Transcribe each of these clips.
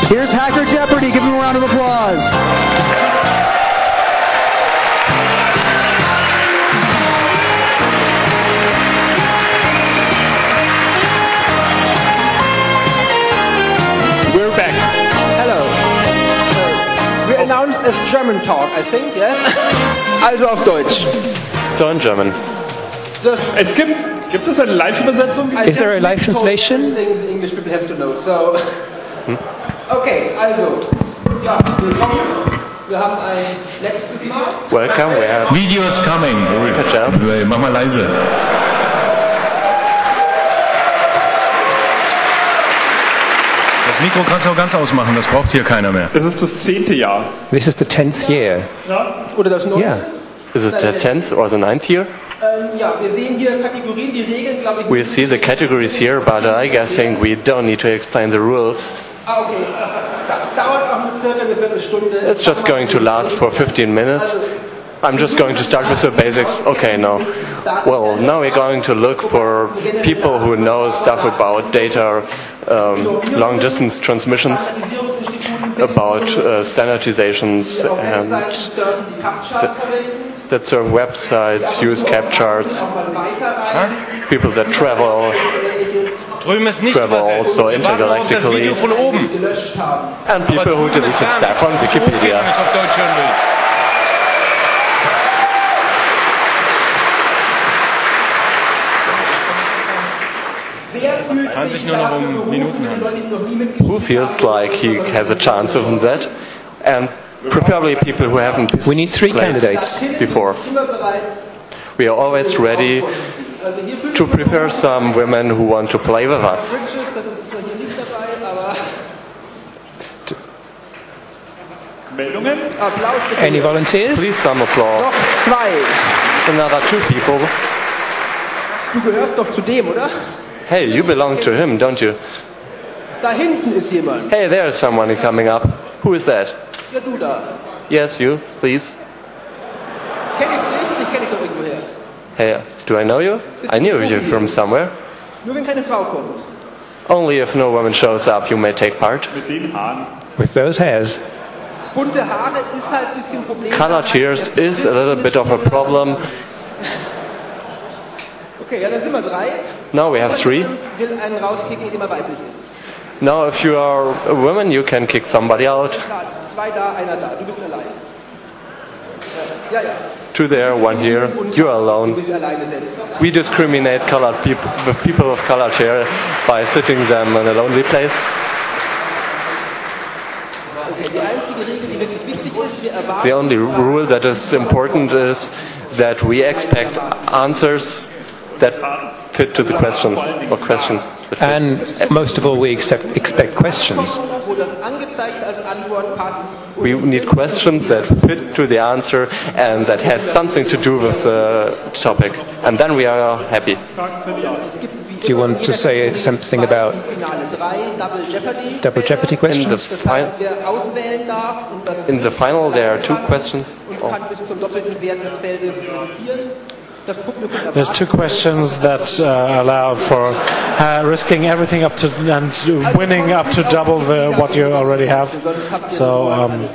Here's Hacker Jeopardy. Give him a round of applause. We're back. Hello. We announced as German talk, I think, yes? Also auf Deutsch. So in German. Gibt es eine Live-Übersetzung? Is there a live translation? Things English people have to know. So, okay, also, ja, willkommen. Wir haben ein letztes Mal. Welcome, we have Videos coming. Mach mal leise. Das Mikro kannst du auch ganz ausmachen, das braucht hier keiner mehr. Es ist das 10. Jahr. This is the 10th year. Oder das 9. Yeah. Is it the 10th or the 9th year? Ja, wir sehen hier Kategorien, die Regeln, glaube ich. We see the categories here, but I guessing we don't need to explain the rules. Okay. Dauert auch nur circa eine Viertelstunde. It's just going to last for 15 minutes. I'm just going to start with the basics. Okay, no. Well, now we're going to look for people who know stuff about data, long-distance transmissions, about standardizations, and that serve websites, use cap charts, people that travel also intergalactically, and people who deleted stuff on Wikipedia. Kann sich nur noch Minuten handeln. Who feels like he has a chance of that? And preferably people who haven't We need 3 played candidates. before. We are always ready to prepare some women who want to play with us. Meldungen? Any volunteers? Please some applause. Noch 2. Another 2 people. Du gehörst doch zu dem, oder? Hey, you belong to him, don't you? Da hinten ist jemand. Hey, there's someone coming up. Who is that? Ja, du da. Yes, you, please. Kenn ich dich? Ich kenn dich doch irgendwoher. Hey, do I know you? I knew you from somewhere. Nur wenn keine Frau kommt. Only if no woman shows up, you may take part. Mit den Haaren. With those hairs. Bunte Haare ist halt ein bisschen ein Problem. Colored hairs is a little bit of a problem. Okay, ja, dann sind wir 3. Now we have 3. Will einen rauskicken, indem er weiblich ist. Now if you are a woman, you can kick somebody out. Klar, 2 da, einer da. Du bist allein. Ja, ja. 2 there, 1 here. You are Du alone. bist alleine setzt. We discriminate colored people with people of colored hair by sitting them in a lonely place. Okay, die einzige Regel, die wirklich wichtig ist, wir erwarten... The only rule that is important is that we expect answers that fit to the questions or questions that fit. And most of all, we expect questions. wo das angezeigt als Antwort passt. We need questions that fit to the answer and that has something to do with the topic. And then we are happy. Do you want to say something about Double Jeopardy questions? In the final, there are 2 questions. Oh. There's 2 questions that allow for risking everything up to and winning up to double what you already have. So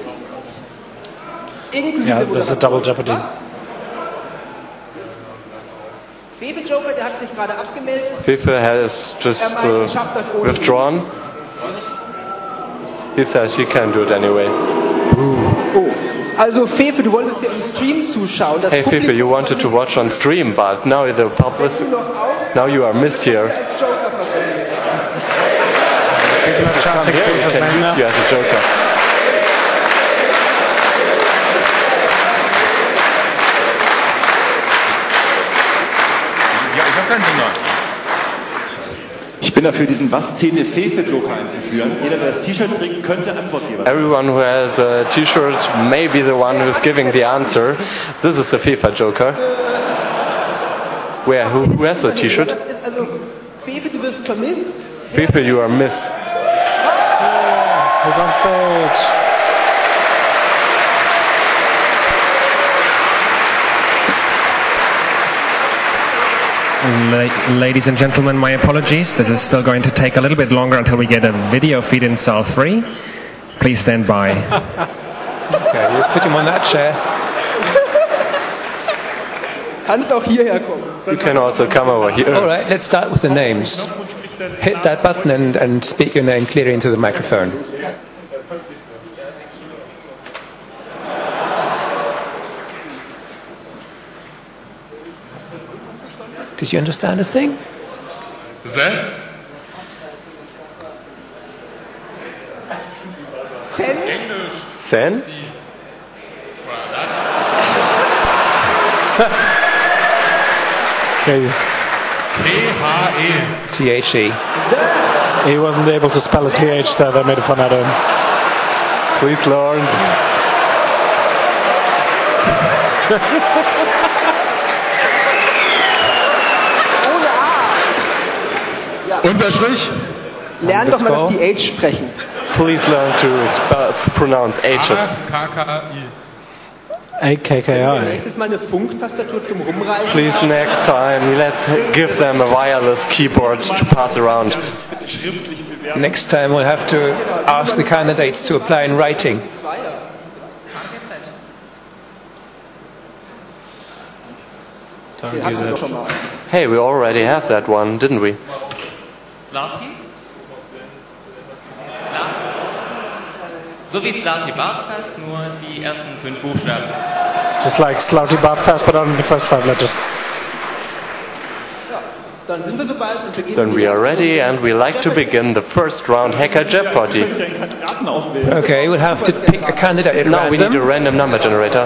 yeah, there's a double jeopardy. Fefe has just withdrawn. He says he can do it anyway. Also Fefe, du wolltest dir im Stream zuschauen. Hey Fefe, you wanted to watch on stream, but now the public, now you are missed here. People are chanting Fefe's Can name use now. you as a joker. Ja, ich habe keinen Signal. Ich bin dafür, diesen Was-täte-Fefe-Joker einzuführen. Jeder, der das T-Shirt trägt, könnte Antwortgeber sein. Everyone who has a T-shirt may be the one who's giving the answer. This is the FIFA Joker. Where? Who has a T-shirt? Also Fefe, du wirst vermisst. Fefe, you are missed. He's on stage. Ladies and gentlemen, my apologies. This is still going to take a little bit longer until we get a video feed in cell 3. Please stand by. Okay, you put him on that chair. Kannst auch hierher kommen. You can also come over here. All right, let's start with the names. Hit that button and speak your name clearly into the microphone. Did you understand a thing? Sen? Sen? Sen? Okay. T-H-E. THE. He wasn't able to spell a TH, so they made fun out of him. Please learn. Unterstrich? Lern doch mal das DH sprechen. Please learn to pronounce H's. A-K-K-I. AKKI. Nächstes Mal eine Funktastatur zum Rumreichen. Please next time let's give them a wireless keyboard to pass around. Next time we'll have to ask the candidates to apply in writing. Den hatten wir doch schon mal. Hey, we already have that one, didn't we? Slati? So wie Slati Bartfast, nur die ersten 5 Buchstaben. Just like Slouty Bartfast, but only the first 5 letters. Dann sind wir soweit und beginnen. Then we are ready and we like to begin the first round Hacker Jeopardy. Den Kandidaten auswählen. Okay, we'll have to pick a candidate at Now we need a random. random number generator.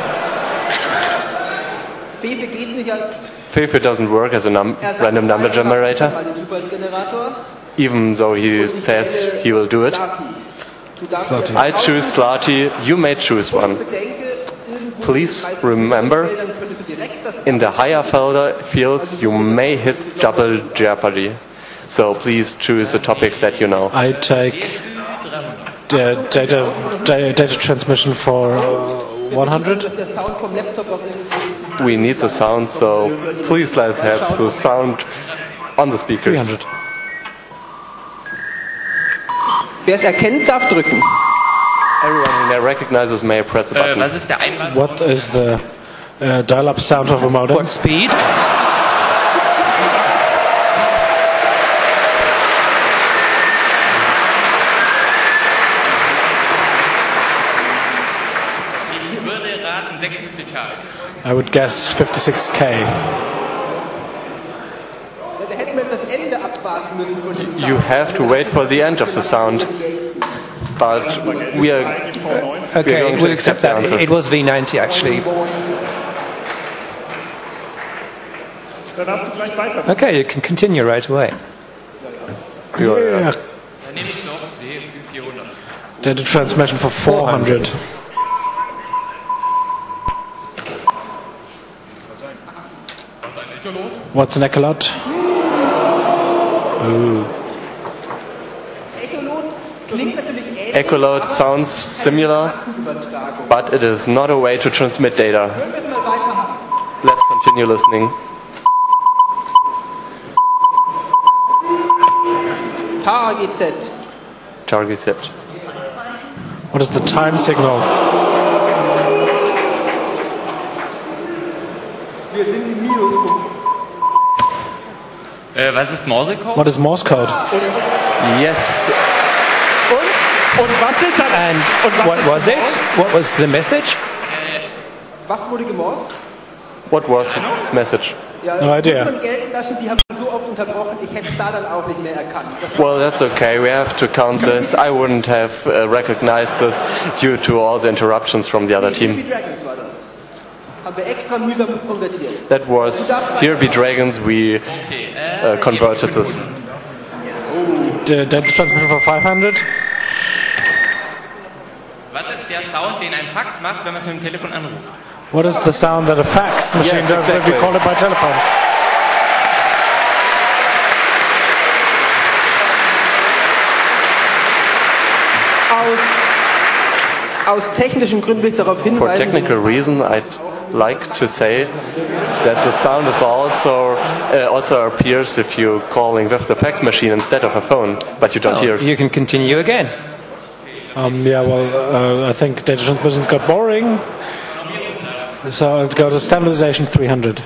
Fefe geht nicht als Fefe doesn't work as a random number generator, mal den Zufallsgenerator. even though he says he will do it. Du darfst ja I choose Slati, you may choose one. bedenke, irgendwo Please bei remember, Feldern könntest du direkt das in the higher fields you may hit double jeopardy. So please choose a topic that you know. I take the data transmission for 100. dass der Sound vom Laptop auch irgendwie We need the sound, so please let's have the sound on the speakers. 300. Wer es erkennt, darf drücken. Everyone who recognizes may press a button. Was ist der Einwahl? What is the dial-up sound of a modem? What speed? Ich würde raten 56K. I would guess 56K. Ja, da hätten wir das Ende abwarten müssen von dem Sound. You have to wait for the end of the sound, but we are Okay, going to we'll accept accept the that. answer. It was V90 actually. Dann darfst du gleich weiter. Okay, you can continue right away. Yeah. Dann nehme ich noch DFÜ 400. Data transmission for 400. What's an echolot? Echolot klingt natürlich ähnlich. Echolot sounds similar, but it is not a way to transmit data. Können wir es mal weiterhaben? Let's continue listening. TAGZ. Target set. What is the time signal? Wir sind im Minuspunkt. Was ist Morsecode? What is Morse code? Yes, Und was ist And what was it? What was the message? Was wurde gemorst? what was the message? Ja, No idea. muss man gelten lassen, die haben so oft unterbrochen, ich hätte es da dann auch nicht mehr erkannt. Das Well, that's okay. We have to count this. I wouldn't have recognized this due to all the interruptions from the other team. Baby Dragons war das. Haben wir extra mühsam konvertiert. That was Here Be Dragons. We converted this. The data transmission for 500? Was ist der Sound, den ein Fax macht, wenn man mit dem Telefon anruft? What is the sound that a fax machine Yes, does when exactly. we call it by telephone? Aus technischen Gründen will ich darauf For hinweisen, technical reason, I'd like to say that the sound is also appears if you're calling with the fax machine instead of a phone, but you don't hear it. You can continue again. I think data transmissions got boring. So I'll go to standardization 300.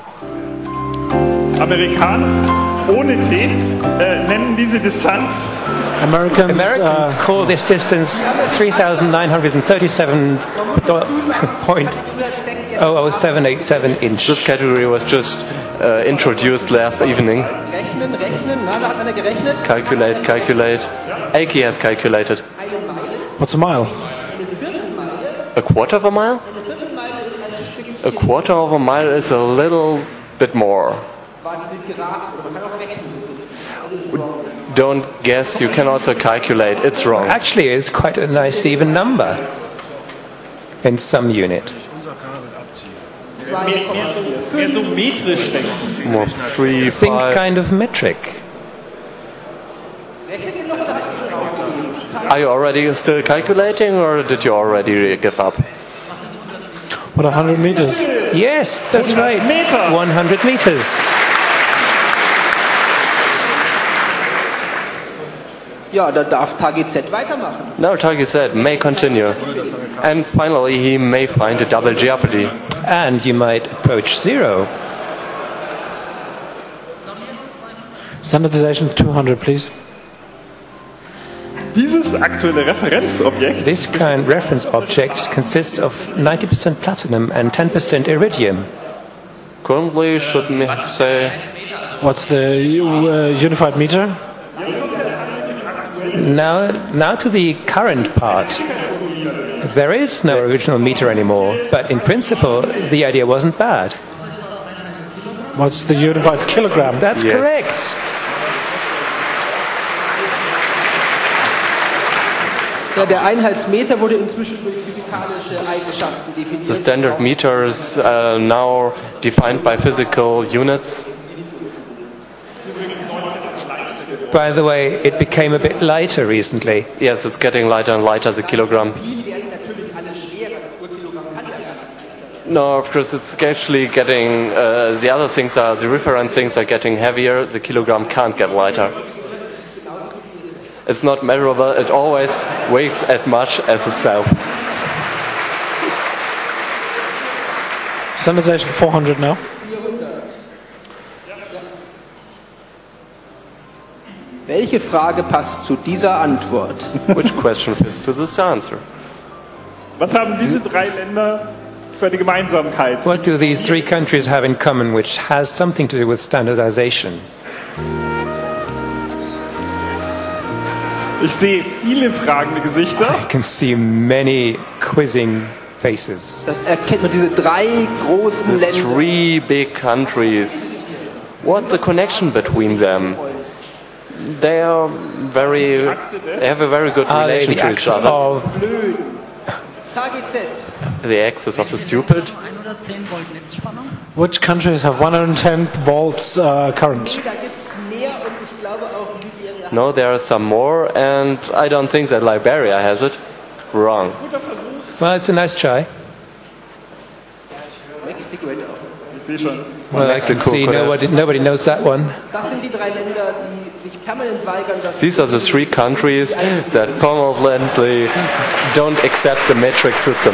Amerikaner ohne T nennen diese Distanz. Americans call this distance 3,937.00787 inch. This category was just introduced last evening. Rechnen, na, da hat einer gerechnet. Calculate. Aki has calculated. What's a mile? A quarter of a mile? A quarter of a mile is a little bit more. Don't guess, you can also calculate. It's wrong. Actually, it's quite a nice even number in some unit. Mehr so metrisch denkst. More 3, Think 5. kind of metric. Are you already still calculating, or did you already give up? What, 100 meters? Yes, that's right. 100 meters. Ja, da darf TGZ weitermachen. No, Tagi said may continue. And finally, he may find a double jeopardy. And you might approach zero. Standardization 200, please. Dieses aktuelle Referenzobjekt This kind reference object consists of 90% platinum and 10% iridium. Currently, should me say, What's the unified meter? Now to the current part. There is no original meter anymore, but in principle, the idea wasn't bad. What's the unified kilogram? That's Yes. correct. Ja, der Einheitsmeter wurde inzwischen durch physikalische Eigenschaften definiert. the standard meter is now defined by physical units. By the way, it became a bit lighter recently. Yes, it's getting lighter and lighter, the kilogram. No, of course, it's actually getting, the other things are, the reference things are getting heavier, the kilogram can't get lighter. It's not measurable, it always weighs as much as itself. Standardization 400 now. Welche Frage passt zu dieser Antwort? Which question fits to this answer? Was haben diese drei Länder für eine Gemeinsamkeit? What do these three countries have in common which has something to do with standardization? Ich sehe viele fragende Gesichter. I can see many quizzing faces. Das erkennt man, diese drei großen The Länder. three big countries. What's the connection between them? They are they have a very good Are they relation the to each axis other. of KGZ. The axis of the stupid. 110 Volt Netzspannung. Which countries have 110 volts current? Da gibt es mehr und ich glaube auch Liberia. No, there are some more, and I don't think that Liberia has it. Wrong. Well, it's a nice try. Mexiko auch. Ich sehe schon. Well, I can Mexico see could nobody knows that one. Das sind die drei Länder, die sich permanent weigern, dass These are the three countries that permanently don't accept the metric system.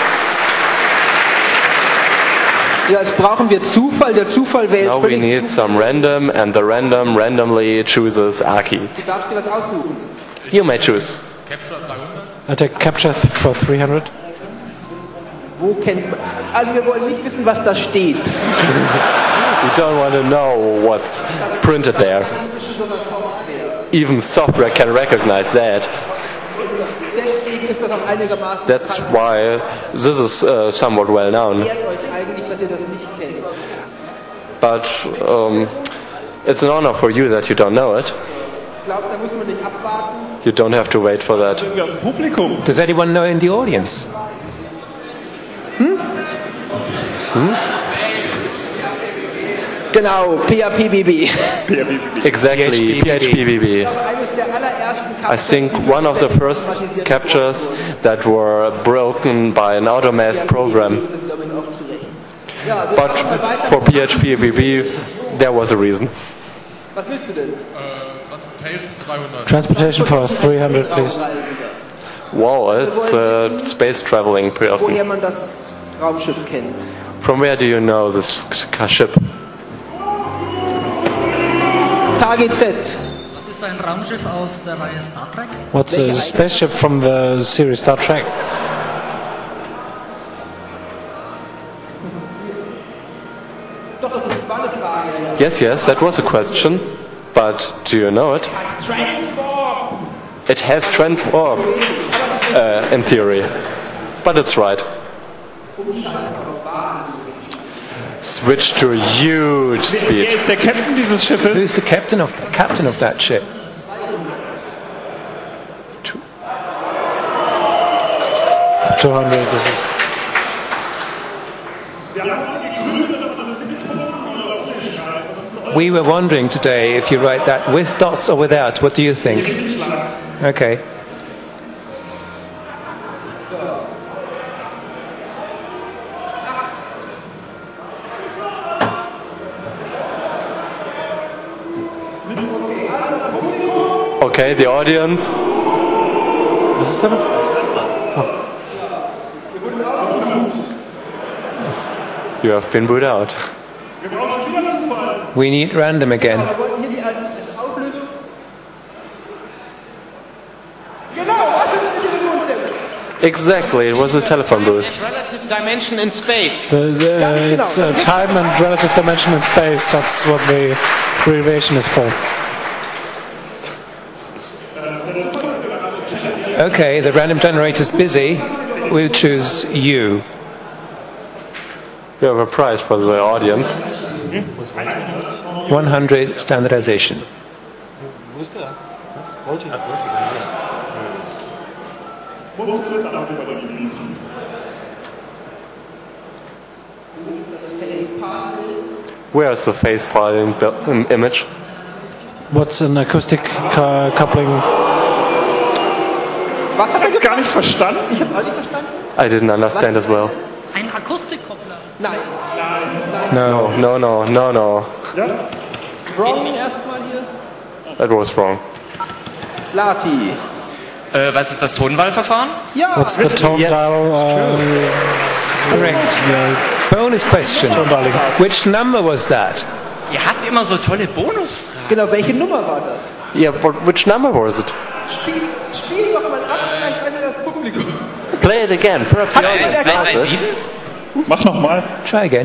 ja, jetzt brauchen wir Zufall. Der Zufall wählt Now we völlig. need some random, and the random randomly chooses Aki. Du darfst dir was aussuchen. You may choose. I take capture for 300. Wo kennt man? Also wir wollen nicht wissen, was da steht. We don't want to know what's printed there. Even software can recognize that. Deswegen ist das auch einigermaßen. That's why this is somewhat well known. Ehrt euch eigentlich, dass ihr das nicht kennt. But it's an honor for you that you don't know it. Ich glaube, da muss man nicht abwarten. You don't have to wait for that. Irgendwie aus dem Publikum. Does anyone know in the audience? Genau, PHPBB. Exactly, PHPBB. Eines der allerersten I think one of the first captures that were broken by an automated program. But for PHPBB, there was a reason. Was willst du denn? Transportation for 300, please. Wow, it's a space traveling person. Woher man das Raumschiff kennt. From where do you know this ship? Target Z. Was ist ein Raumschiff aus der Reihe Star Trek? What's a spaceship from the series Star Trek? Yes, that was a question. But do you know it? It has transwarp, in theory. But it's right. Switch to huge speed. Wer ist der Captain dieses Schiffes? Who's the captain of that ship? This is. We were wondering today if you write that with dots or without. What do you think? Okay. Okay, the audience. You have been booed out. We need random again. Exactly, it was a telephone booth. Relative dimension in space. It's time and relative dimension in space. That's what the abbreviation is for. Okay, the random generator's busy. We'll choose you. We have a prize for the audience. 100 standardization. Where is the facepalm image? What's an acoustic coupling? Was hat er gar nicht verstanden? Ich habe auch nicht verstanden. I didn't understand as well. Ein Akustikkoppler. Nein. No. Ja? Wrong erstmal hier. That was wrong. Slati. Was ist das Tonwahlverfahren? Ja. What's the tone dial? Correct. Bonus question. Which number was that? Ihr habt immer so tolle Bonusfragen. Genau, welche Nummer war das? Yeah, but which number was it? Spiel doch mal ab, vielleicht weiß das Publikum. Play it again. Perhaps the audience knows it. Mach nochmal. Try again.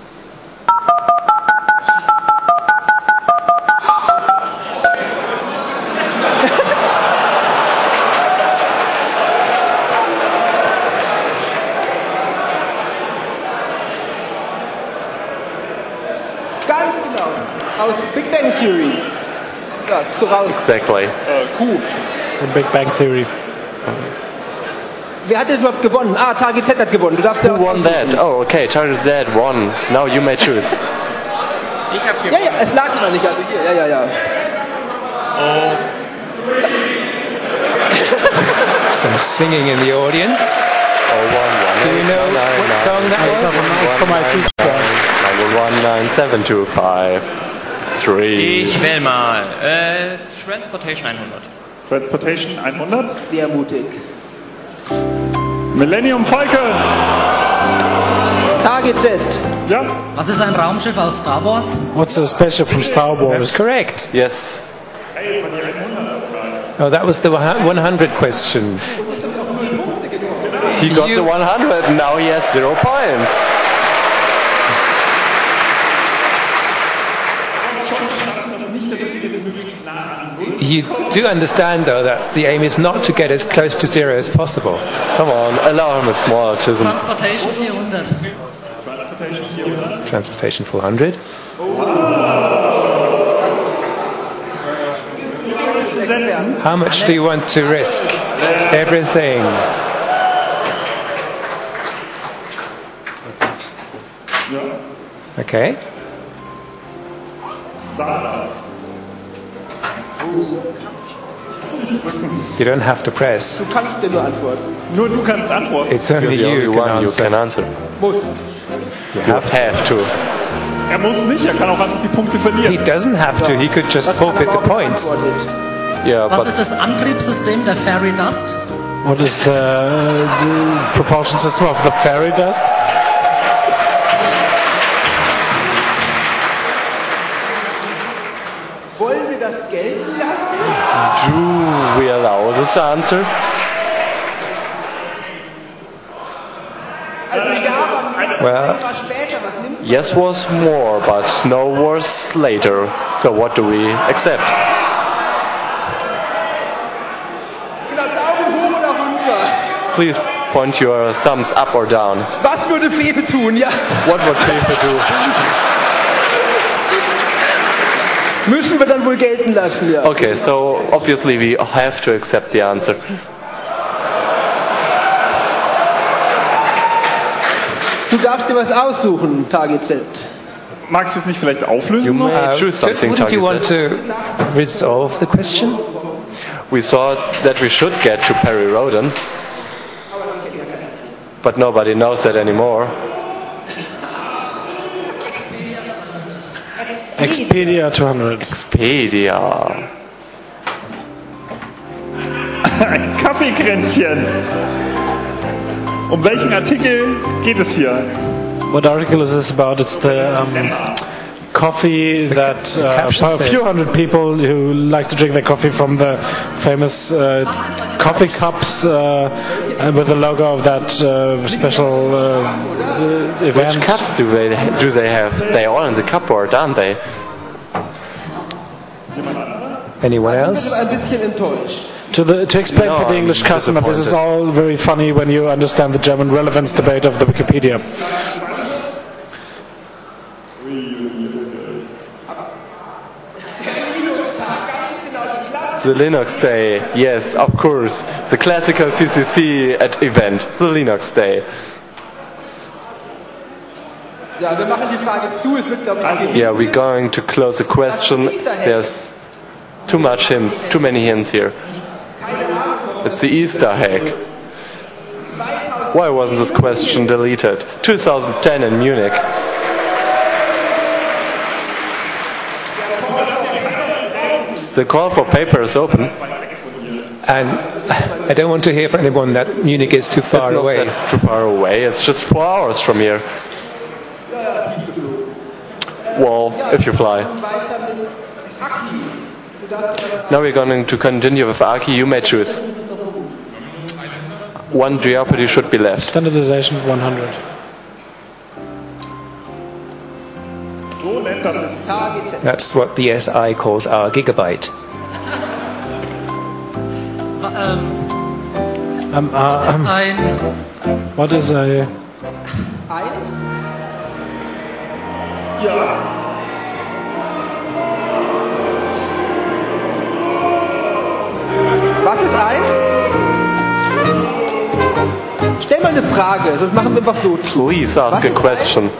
Ganz genau. Aus Big Bang Theory. Ja, so raus. Exactly. Cool. From Big Bang Theory. Wer hat denn überhaupt gewonnen? Ah, Target Z hat gewonnen. Du darfst Who won that? Oh, okay. Target Z won. Now you may choose. Ich hab hier. Ja, es lag noch nicht. Also hier, ja. Oh. Some singing in the audience. Do you know what song that was? It's for my teacher. 19725 Ich wähl mal Transportation 100. Transportation 100. Sehr mutig. Millennium Falcon. Target Z. Ja. Was ist ein Raumschiff aus Star Wars? What's a spaceship from Star That's Wars? correct. Yes. Oh, that was the 100 question. He got the 100 and now he has 0 points. You do understand, though, that the aim is not to get as close to 0 as possible. Come on, allow him a small autism. Transportation 400. Transportation 400. How much do you want to risk? Everything. Okay. You don't have to press. Du kannst dir nur antworten. Nur du kannst antworten. It's only You're the you only can one you answer. can answer. Musst. You You have to. have to. Er muss nicht, er kann auch einfach die Punkte He verlieren. doesn't have to. He could just Das kann forfeit aber the auch points. beantwortet. Yeah, Was but ist das Antriebssystem der Fairy Dust? What is the propulsion system of the fairy dust? Wollen wir das gelten lassen? Do we allow this answer? Also ja, aber mehr Well, war später. Was nimmt Yes was more, but no was later. So what do we accept? genau Daumen hoch oder runter? Please point your thumbs up or down. Was würde Fefe tun? Ja, What would people do? müssen wir dann wohl gelten lassen, ja. Okay, so obviously we have to accept the answer. Du darfst dir was aussuchen, TGZ. Magst du es nicht vielleicht You auflösen? may choose something, wouldn't you want Target. to resolve the question? We thought that we should get to Perry Roden, but nobody knows that anymore. Expedia 200. Expedia. Ein Kaffeekränzchen. Um welchen Artikel geht es hier? What article is this about? It's the coffee that caption a few hundred people who like to drink their coffee from the famous coffee cups with the logo of that special event. Which cups do they have? They are in the cupboard, aren't they? Anyone else? Ein bisschen enttäuscht. To explain No, for the I'm English customer, this is all very funny when you understand the German relevance debate of the Wikipedia. The Linux Day, yes, of course. The classical CCC event, the Linux Day. Ja, wir machen die Frage zu. Es wird, glaube ich, Yeah, we're going to close the question. There's too much hints, too many hints here. It's the Easter egg. Why wasn't this question deleted? 2010 in Munich. The call for paper is open. And I don't want to hear from anyone that Munich is too It's far not away. that too far away. It's just 4 hours from here. Well, if you fly. Now we're going to continue with Aki. You may choose. One Jeopardy should be left. Standardization of 100. So nennt das es. That's what the SI calls our gigabyte. Was ist ein What is a Was ist ein? Stell mal eine Frage, sonst machen wir einfach so. Please ask a question.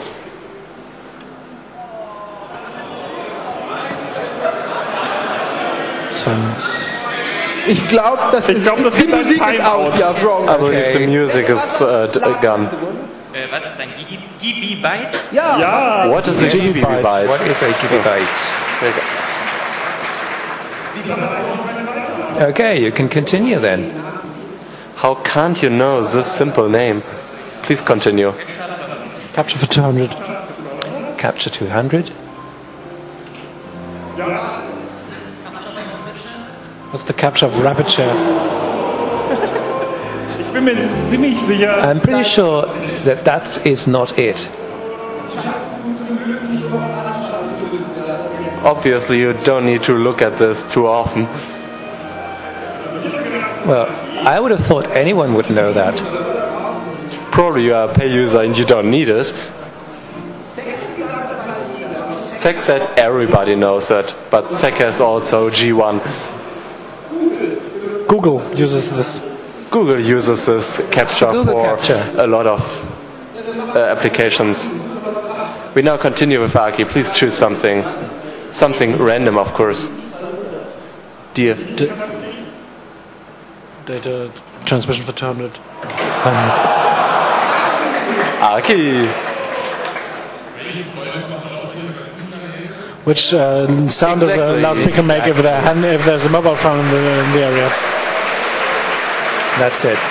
sense? Ich glaube, das Ich glaub, das die gibt ein Musik ist Timeout. aus, ja, wrong. I believe the music is gone. Was ist ein Gigabyte? Ja, Ja, What is a gigabyte? What is a gigabyte? Okay, you can continue then. How can't you know this simple name? Please continue. Capture for 200. Capture 200. What's the capture of rapid share? ich bin mir ziemlich sicher. I'm pretty sure that that is not it. Obviously, you don't need to look at this too often. Well, I would have thought anyone would know that. Probably you are a pay user and you don't need it. SEC said everybody knows that, but SEC has also G1. Google uses this. Google uses this capture Google for capture. a lot of applications. We now continue with Aki. Please choose something. Something random, of course. Dear. Data transmission for 200. Aki. Which sound does a Exactly, loudspeaker make if there's a mobile phone in the area? That's it.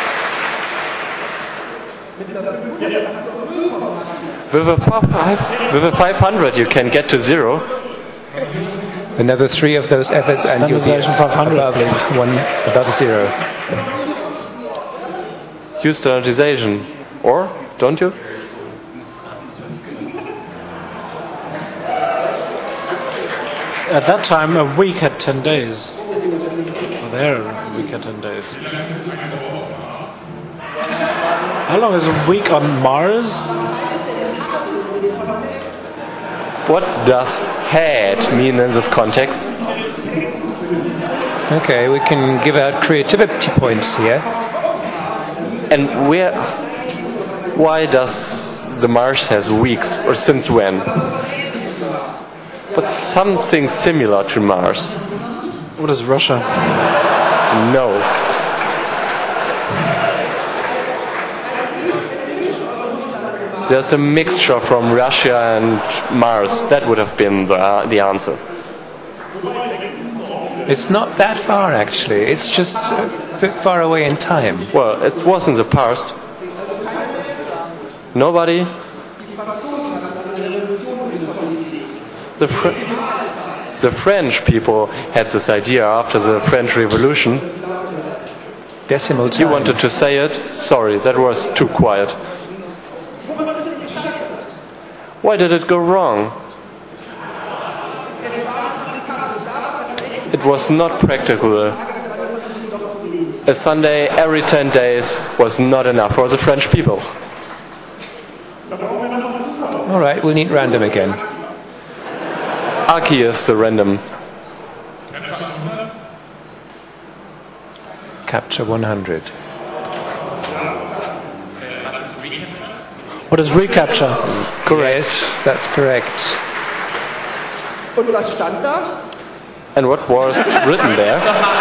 With a 500 you can get to 0. Another 3 of those efforts and you'll be Standardization 500. above 0. Use standardization. Or, don't you? At that time, a week had 10 days. Or there, a week had 10 days. How long is a week on Mars? What does had mean in this context? Okay, we can give out creativity points here. And why does the Mars has weeks, or since when? But something similar to Mars. What is Russia? No. There's a mixture from Russia and Mars. That would have been the answer. It's not that far, actually. It's just a bit far away in time. Well, it was in the past. Nobody? The French people had this idea after the French Revolution. Decimal time. You wanted to say it? Sorry, that was too quiet. Why did it go wrong? It was not practical. A Sunday every 10 days was not enough for the French people. All right, we'll need random again. Aki is the random. Capture 100. What is recapture? Correct. Yes, that's correct. Und was stand da? And what was written there?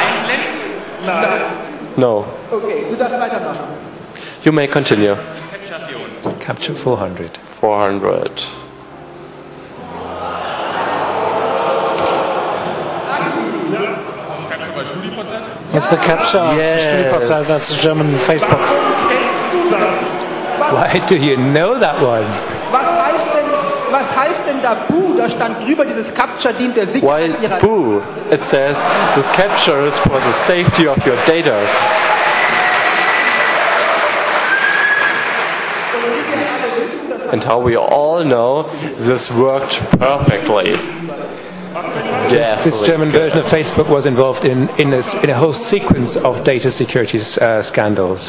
No. Okay, du darfst weitermachen. You may continue. Capture 400. 400. What's the capture of Yes. StudiVZ? That's a German Facebook. Why do you know that one? Was heißt denn da Boo? Da stand drüber, dieses Capture dient der Why Sicherheit ihrer... boo? It says this capture is for the safety of your data. And how we all know, this worked perfectly. This German version of Facebook was involved in a whole sequence of data security scandals.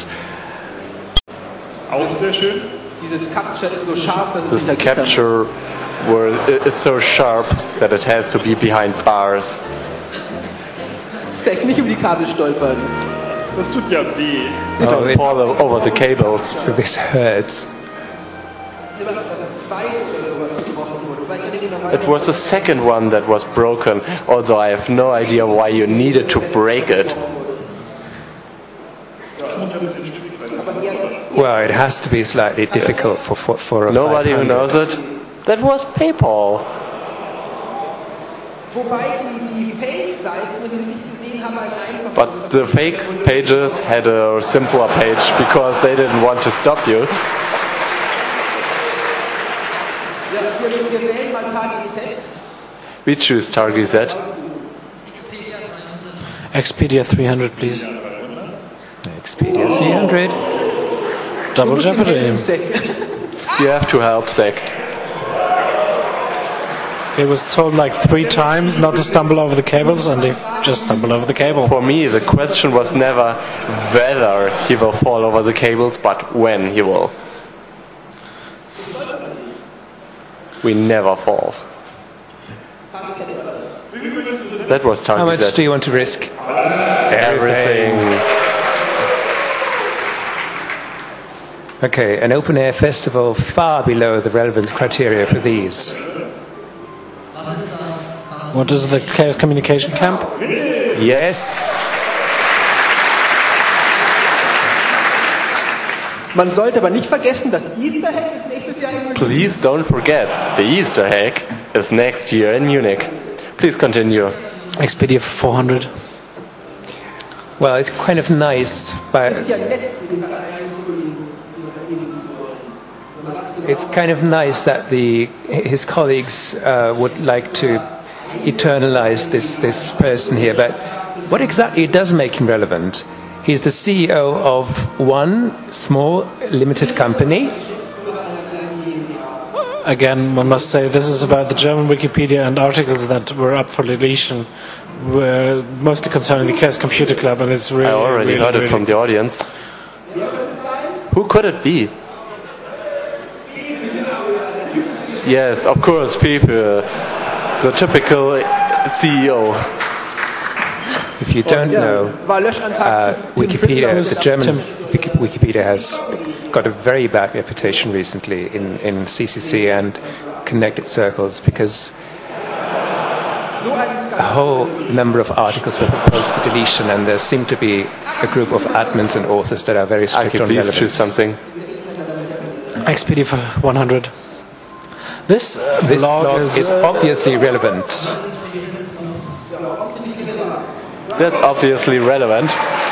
Auch sehr schön. Dieses Capture ist so scharf, dass es This hinter Gittern capture is so sharp that it has to be behind bars. ist. Zack, nicht die Kabel stolpern. Das tut ja weh. Don't fall over the cables. This hurts. It was the second one that was broken, although I have no idea why you needed to break it. Well, it has to be slightly difficult for a Nobody who 500. knows it. That was PayPal. Wobei die Fake-Seiten, wenn ich nicht gesehen habe, halt einfach... But the fake pages had a simpler page because they didn't want to stop you. Ja, wir wählen mal Target Z. We choose Target Z. Expedia 300, please. Expedia 300. Double jeopardy. You have to help Zach. He was told like 3 times not to stumble over the cables, and he just stumbled over the cable. For me, the question was never whether he will fall over the cables, but when he will. We never fall. That was How Target much Z. do you want to risk? Everything. Okay, an open-air festival far below the relevant criteria for these. What is the Chaos Communication Camp? Yes. Man sollte aber nicht vergessen, das Easter Egg ist nächstes Jahr in Munich. Please don't forget, the Easter egg is next year in Munich. Please continue. Expedia 400. Well, it's kind of nice, but it's kind of nice that his colleagues would like to eternalize this person here. But what exactly does make him relevant? He's the CEO of one small limited company. Again, one must say this is about the German Wikipedia, and articles that were up for deletion were mostly concerning the Chaos Computer Club, and it's really. I already heard it from the audience. Who could it be? Yes, of course, Fefe, the typical CEO. If you don't know, Wikipedia, the German Wikipedia has got a very bad reputation recently in CCC and connected circles because a whole number of articles were proposed for deletion, and there seem to be a group of admins and authors that are very strict on relevance. Please choose something. XPD for 100. This log is obviously relevant. That's obviously relevant.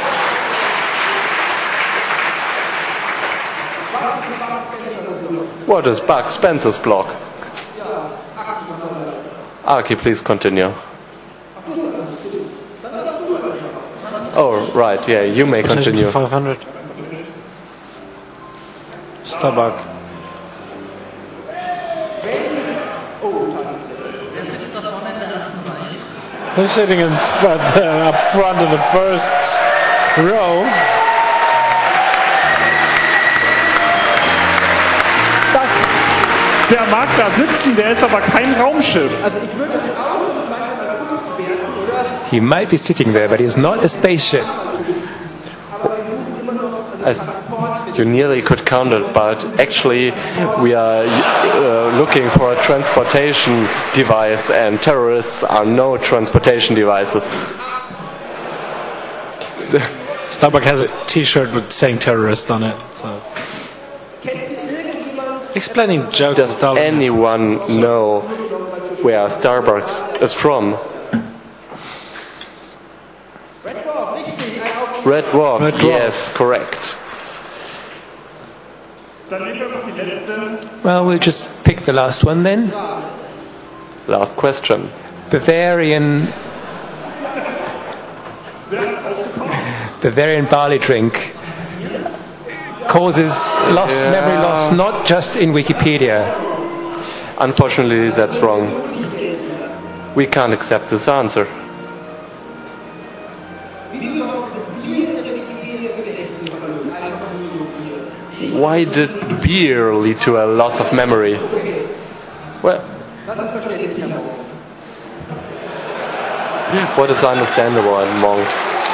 What is Buck Spencer's blog? Aki, please continue. Oh, right, yeah, you may continue. 500. Starbuck. Who's sitting in front, up front in the first row? Der mag da sitzen, der ist aber kein Raumschiff. He might be sitting there, but he's not a spaceship. You nearly could count it, but actually we are looking for a transportation device, and terrorists are no transportation devices. Starbuck has a T-shirt with saying terrorist on it. So. Explaining jokes. Does anyone know where Starbucks is from? Red Dwarf. Yes, correct. Well, we'll just pick the last one then. Last question. Bavarian barley drink causes memory loss, not just in Wikipedia. Unfortunately, that's wrong. We can't accept this answer. Why did beer lead to a loss of memory? Well, what is understandable and wrong?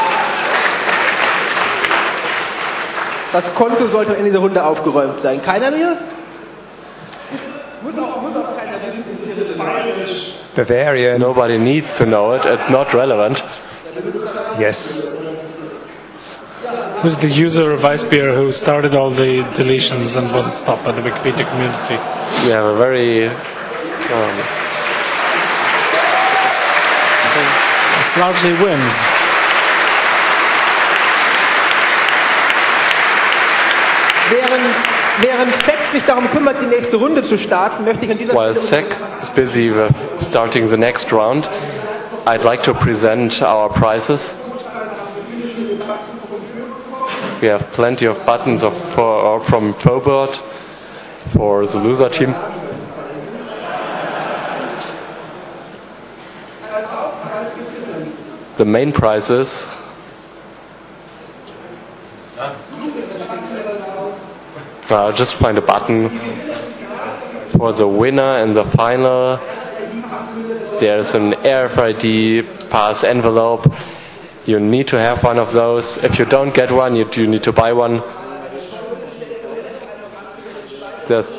Das Konto sollte in dieser Runde aufgeräumt sein. Keiner mehr? Muss auch keiner wissen. Bavaria. Nobody needs to know it. It's not relevant. Yes. Who's the user of Weissbier who started all the deletions and wasn't stopped by the Wikipedia community? We have a very it's largely wins. Während SEC sich darum kümmert, die nächste Runde zu starten, möchte ich an dieser While SEC is busy with starting the next round, I'd like to present our prizes. We have plenty of buttons from Phobot for the loser team. The main prizes I'll just find a button for the winner in the final. There's an RFID pass envelope. You need to have one of those. If you don't get one, you need to buy one. There's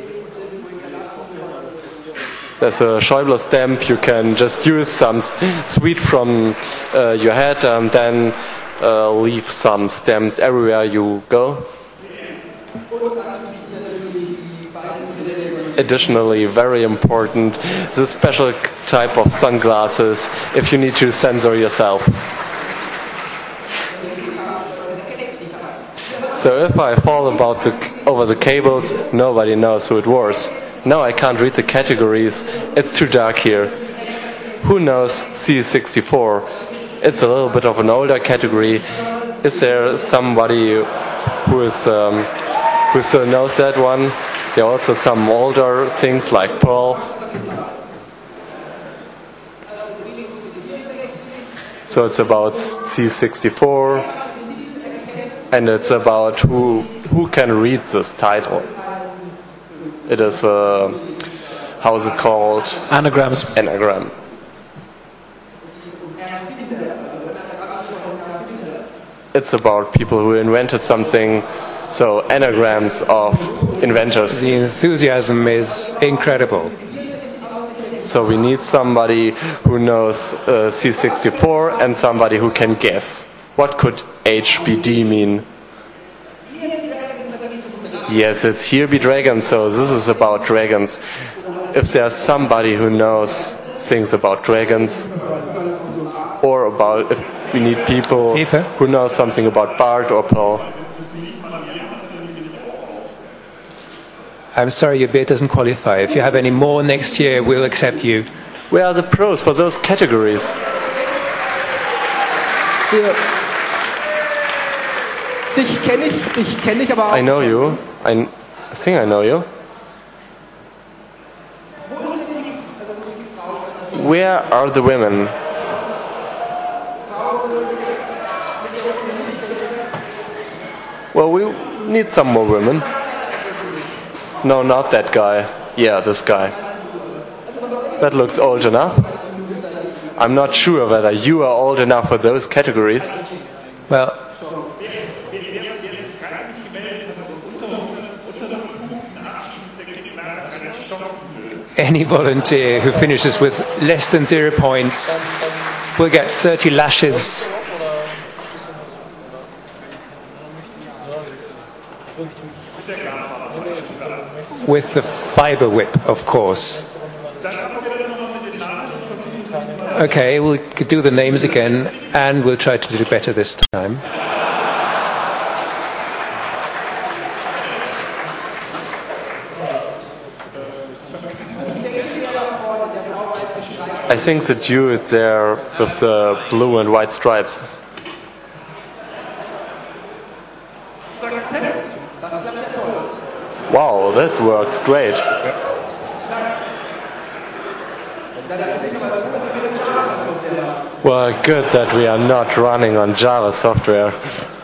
a Schäuble stamp. You can just use some sweet from your head and then leave some stamps everywhere you go. Additionally, very important, the special type of sunglasses if you need to censor yourself. So if I fall over the cables, nobody knows who it was. Now I can't read the categories. It's too dark here. Who knows C64? It's a little bit of an older category. Is there somebody who still knows that one? There are also some older things like Pearl. So it's about C64, and it's about who can read this title. It is how is it called? Anagrams. Anagram. It's about people who invented something. So anagrams of inventors. The enthusiasm is incredible. So we need somebody who knows C64 and somebody who can guess. What could HBD mean? Yes, it's Here Be Dragons, so this is about dragons. If there's somebody who knows things about dragons, or about if we need people who know something about Bard or Pearl. I'm sorry, your bid doesn't qualify. If you have any more next year, we'll accept you. Where are the pros for those categories? Dich kenne ich aber auch. I know you. I think I know you. Where are the women? Well, we need some more women. No, not that guy. Yeah, this guy. That looks old enough. I'm not sure whether you are old enough for those categories. Well, any volunteer who finishes with less than 0 points will get 30 lashes. With the fiber whip, of course. Okay, we'll do the names again, and we'll try to do better this time. I think the Jew is there with the blue and white stripes. Wow, that works great. Well, good that we are not running on Java software.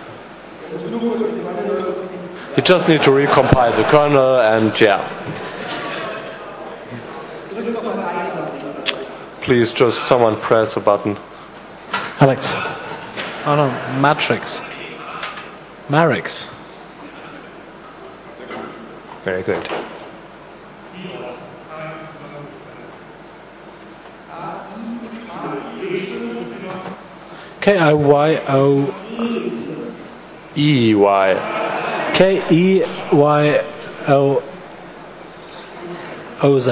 You just need to recompile the kernel and yeah. Please just someone press a button. Alex. Oh no, Matrix. Marix. Very good. K-I-Y-O E-Y. K-E-Y-O-O-Z.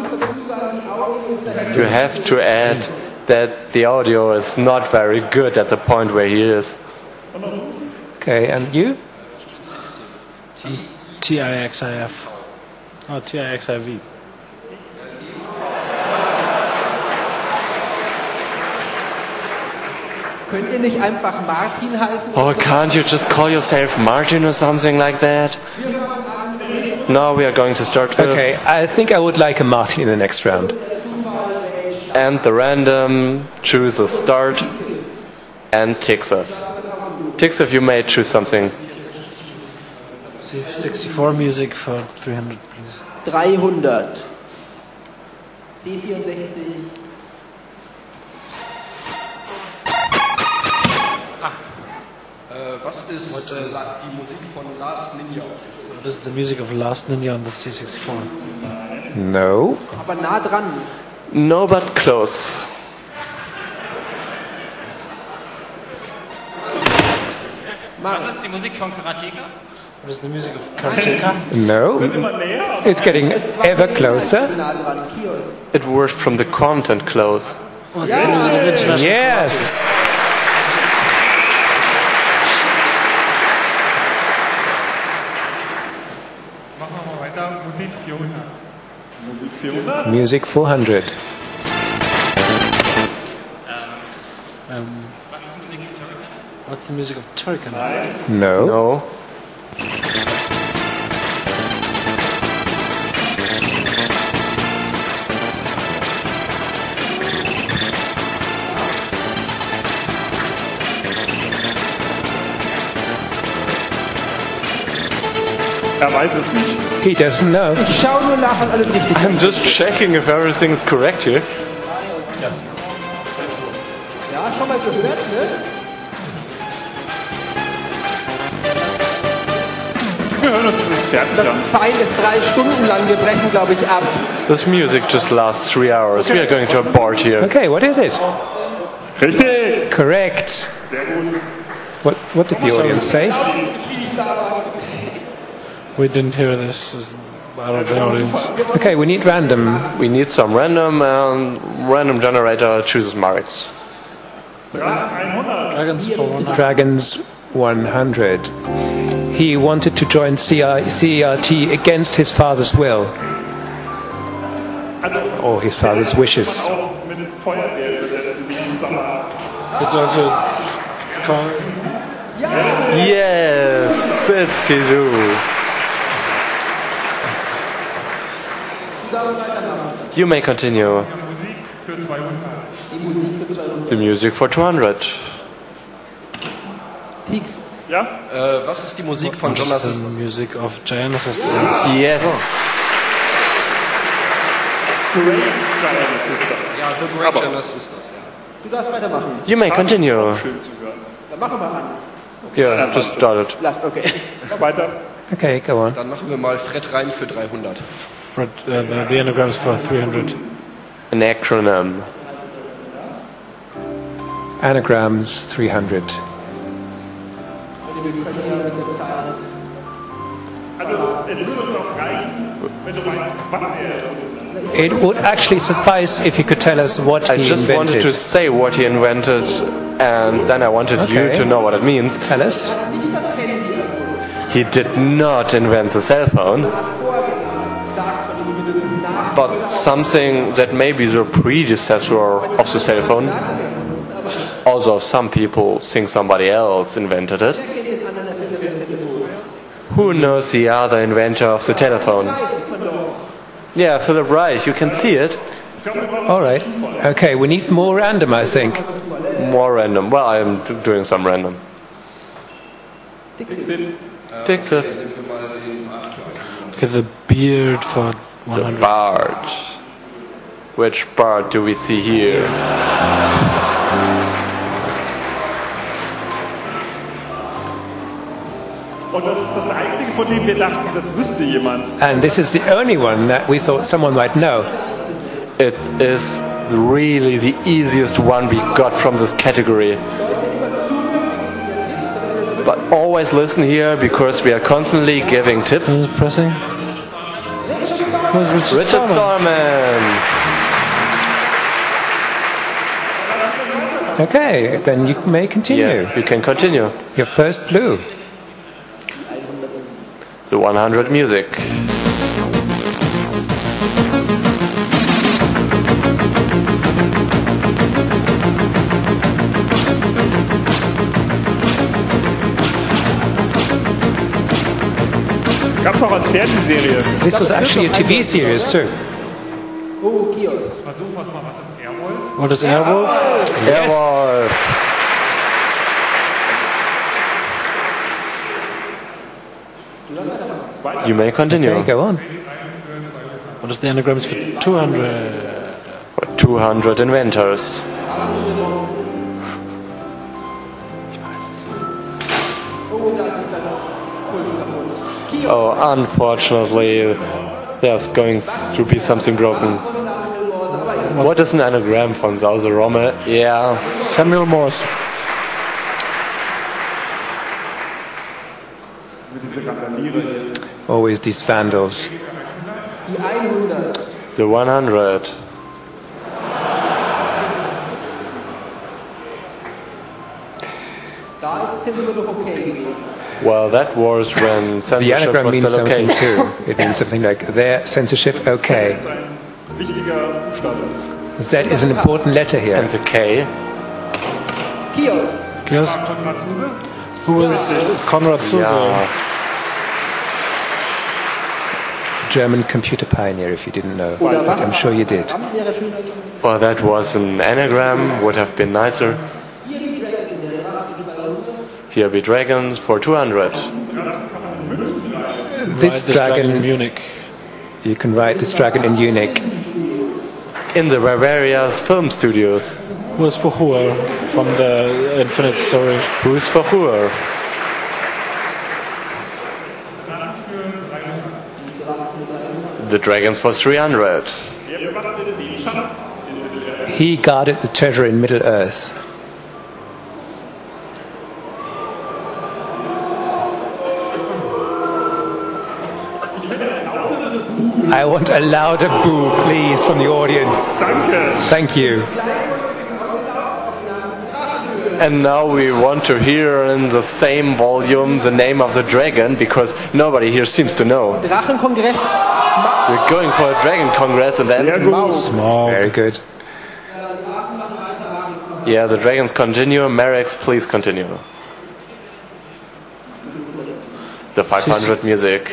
You have to add that the audio is not very good at the point where he is. Okay, and you? T-I-X-I-F. Oh, T-I-X-I-V. Könnt ihr nicht einfach Martin heißen? Oh, can't you just call yourself Martin or something like that? No, we are going to start with... Okay, I think I would like a Martin in the next round. And the random, choose a start, and Tixef. Tixef, you may choose something. C64 music for 300, please. 300. C64. Was ist die Musik von Last Ninja auf dem C64? What is the music of Last Ninja on the C64? No. Aber nah dran. No, but close. Was ist die Musik von Karateka? What is the music of Karateka? No. It's getting ever closer. It worked from the content close. Yes. 400. Music 400. What's the music of Turrican? No. No. Er weiß es nicht. He doesn't know. Ich schaue nur nach, ob alles richtig ist. I'm just checking if everything is correct here. Ja, schon mal gehört, ne? Wir hören uns jetzt fertig Das an. Fein ist 3 Stunden lang. Wir brechen, glaube ich, ab. This music just lasts 3 hours. We are going to abort here. Okay, what is it? Richtig. Correct. Sehr gut. What did the audience say? We didn't hear this out of the audience. Okay, we need random. We need some random, and random generator chooses marks. Dragons for 100. Dragons 100. He wanted to join CERT against his father's will. Or his father's wishes. Auch mit Feuerwehr besetzen, die zusammen. Could also call. Yes, it's Kizoo. You may continue. The music for 200. Tix. Ja? Was ist die Musik von John The Assistant? music of Giant Assistance. Yes. Great Giant Sisters. Ja, The Great John Assistant. Du darfst weitermachen. You may continue. Schön zu hören. Dann machen wir mal an. Yeah, just start it. Lasst, okay. Weiter. Okay, go on. Dann machen wir mal Fred rein für 300. For, the anagrams for 300. An acronym. Anagrams 300. Also, es würde uns auch reichen, wenn du weißt, was er It would actually suffice if you could tell us what I he just wanted to invented. say what he invented, and then I wanted you Okay. to know what it means. Tell us. He did not invent the cell phone, but something that may be the predecessor of the cell phone. Although some people think somebody else invented it. Who knows the other inventor of the telephone? Yeah, Philip Wright, you can see it. All right. Okay, we need more random, I think. More random. Well, I am doing some random. Dixit. Okay, the beard for The 100. Bard. Which Bard do we see here? Und das ist das Einzige, von dem wir dachten, das wüsste jemand. And this is the only one that we thought someone might know. It is really the easiest one we got from this category. But always listen here because we are constantly giving tips. Who's pressing? Who's Richard Stallman. Okay, then you may continue. Yeah, you can continue. Your first blue. The 100 music. Gab's auch als Fernsehserie. This was actually a TV series too. Oh, Kiosk. Versuchen wir es mal, was ist Airwolf? What is Airwolf? Airwolf. You may continue. Okay, go on. What is the anagrams for 200? For 200 inventors. Oh, unfortunately, there's going to be something broken. What is an anagram von Sause Rommel? Yeah. Samuel Morse. Always these vandals. Die 100. The 100. Da ist Zensur noch okay gewesen. Well, that was when The censorship anagram was means still something okay. too. It means something like their censorship okay. Wichtiger Buchstabe. Z is an important letter here. And the K. Kios. Kios? Konrad Zuse? Who was Konrad Zuse? Yeah. German computer pioneer, if you didn't know. But I'm sure you did. Well, that was an anagram, would have been nicer. Here be dragons for 200. This dragon in Munich. You can write this dragon in Munich. In the Bavaria's film studios. Who is Fuchur from the Infinite Story? Who is Fuchur? The dragons for 300. He guarded the treasure in Middle Earth. I want a louder boo, please, from the audience. Thank you. And now we want to hear in the same volume the name of the dragon, because nobody here seems to know. Drachenkongress. We're going for a dragon congress, and that's Small. Very good. Yeah, the dragons continue. Marex, please continue. The 500 music.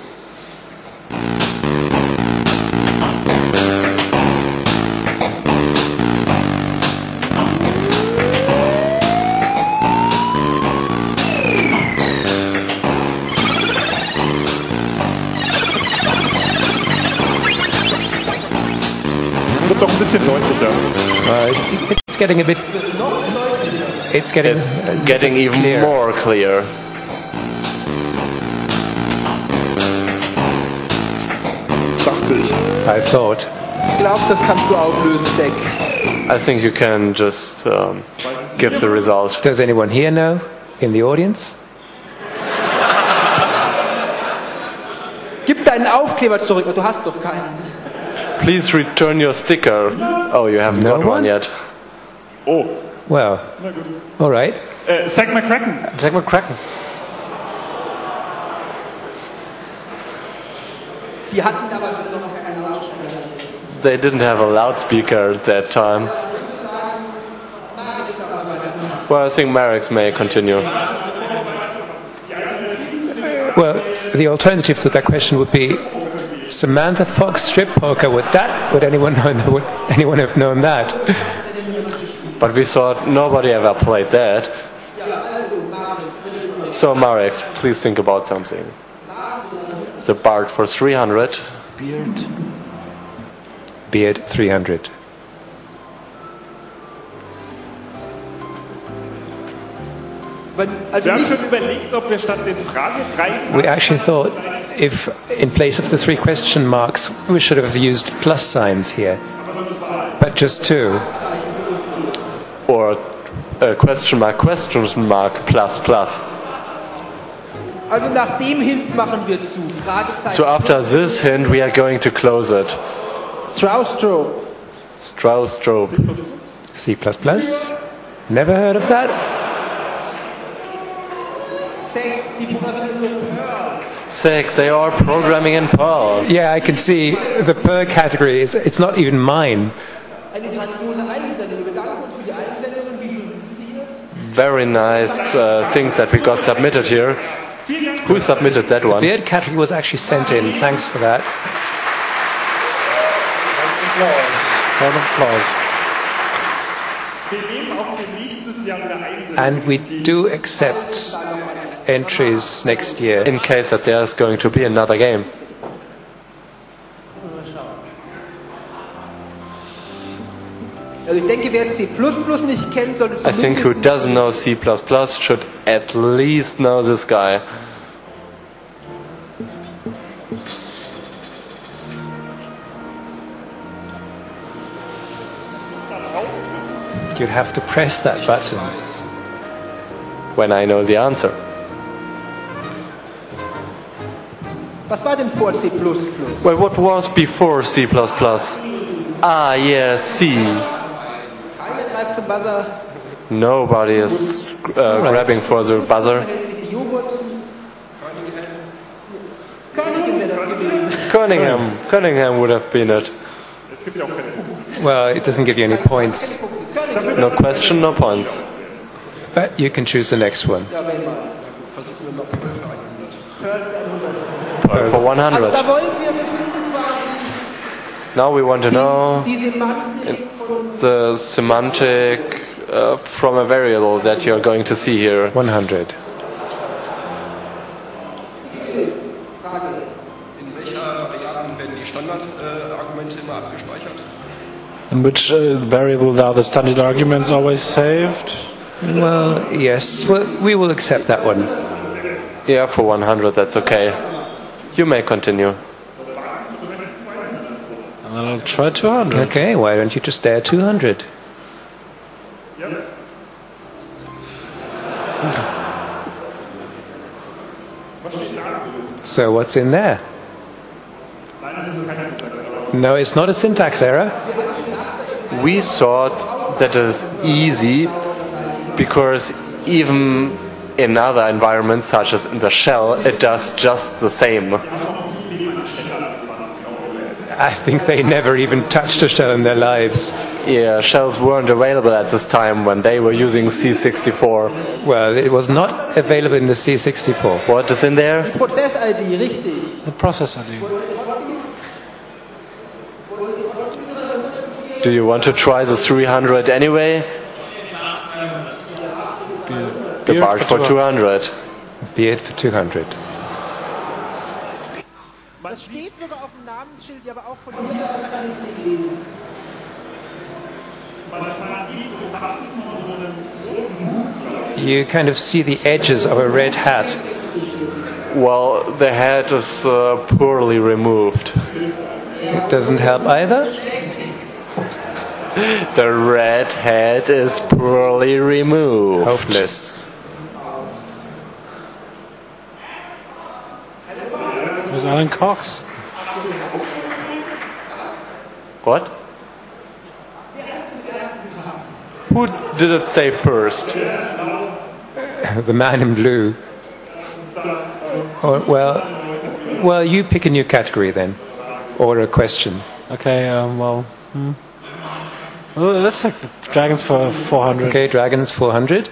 Doch ein bisschen deutlicher. It's getting a bit. It's getting even clear. more clear. Dachte ich. I thought. Ich glaube, das kannst du auflösen, Zack. I think you can just give the result. Does anyone here know in the audience? Gib deinen Aufkleber zurück, du hast doch keinen. Please return your sticker. Oh, you haven't got one yet. Oh. Well, all right. Zack McCracken. Zack McCracken. Die hatten aber noch keine Lautsprecher. They didn't have a loudspeaker at that time. Well, I think Marex may continue. Well, the alternative to that question would be Samantha Fox strip poker. Would anyone have known that? But we thought nobody ever played that. So Marex, please think about something. The Bard for 300. Beard 300. Wir haben schon überlegt, ob wir statt den We actually thought if in place of the 3 question marks we should have used plus signs here, but just 2. Or question mark plus plus. Also nach dem Hint machen wir zu. Fragezeichen. So after this hint we are going to close it. Strauss-Strobe. Strauss-Strobe. C++. Never heard of that? Sick, they are programming in Perl. Yeah, I can see the Perl category. It's not even mine. Very nice things that we got submitted here. Who submitted that one? The Beard category was actually sent in. Thanks for that. Round of applause. And we do accept entries next year. In case that there's going to be another game. Also ich denke, wer C++ nicht kennt, sollte I think who doesn't know C++ should at least know this guy. You'd have to press that button. When I know the answer. Was war denn vor C++? Well, what was before C++? Ah, yeah, C. Keiner greift zum Buzzer. Nobody is grabbing for the buzzer. Cunningham wäre das gewesen. Cunningham would have been it. Well, it doesn't give you any points. No question, no points. But you can choose the next one. Versuchen wir mal Pearl für 100. Pearl for 100. Also da wollen wir wissen Now we want to know die Semantik von the semantic from a variable that you're going to see here. 100. In welcher Variablen werden die Standardargumente immer abgespeichert? In which variable are the standard arguments always saved? Well, yes. Well, we will accept that one. Yeah, for 100, that's okay. You may continue. And I'll try 200. Okay, why don't you just dare 200? So what's in there? No, it's not a syntax error. We thought that is easy because even in other environments, such as in the shell, it does just the same. I think they never even touched a shell in their lives. Yeah, shells weren't available at this time when they were using C64. Well, it was not available in the C64. What is in there? Prozess-ID, richtig. The process ID. Do you want to try the 300 anyway? The part for 200. Be it for 200. Das steht sogar auf dem Namensschild, ja, aber auch von You kind of see the edges of a red hat. Well, the head is poorly removed. It doesn't help either. The red head is poorly removed. Hopeless. Was Alan Cox? What? Who did it say first? The man in blue. Or, well, you pick a new category then, or a question. Okay, well, let's take the dragons for 400. Okay, dragons 400.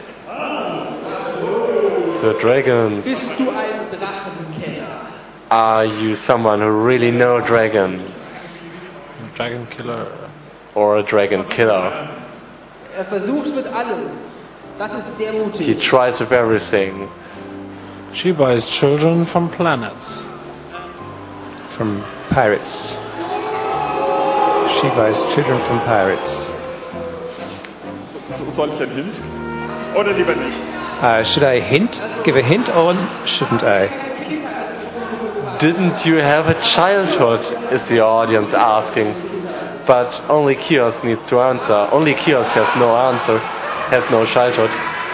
The dragons. Bist du ein Drachenkenner? Are you someone who really know dragons? Dragon killer. Or a dragon killer? Versuch's mit allem. Das ist sehr mutig. He tries with everything. She buys children from planets. From pirates. She buys children from pirates. Soll ich einen Hint? Oder lieber nicht? Should I give a hint, or shouldn't I? Didn't you have a childhood, is the audience asking. But only Kiosk needs to answer. Only Kiosk has no answer, has no childhood.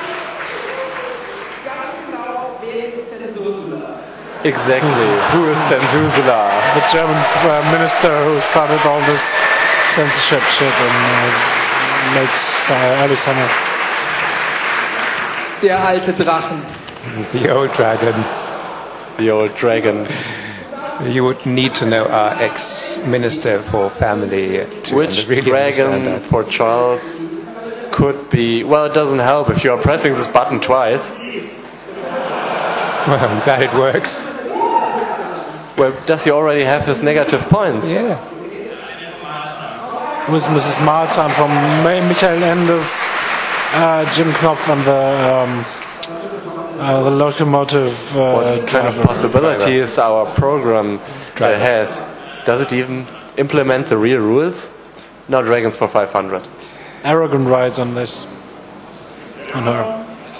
Exactly. Who is Zensuzula? The German minister who started all this censorship shit in early summer. Der alte Drachen. The old dragon. The old dragon. You would need to know our ex-minister for family to Which really understand dragon that. for Charles could be... Well, it doesn't help if you are pressing this button twice. Well, I'm glad it works. Well, does he already have his negative points? Yeah. It was Mrs. Malzahn from Michael Enders, Jim Knopf, and the locomotive What kind of possibilities our program has? Does it even implement the real rules? No, dragons for 500. Aragon rides on this. On her.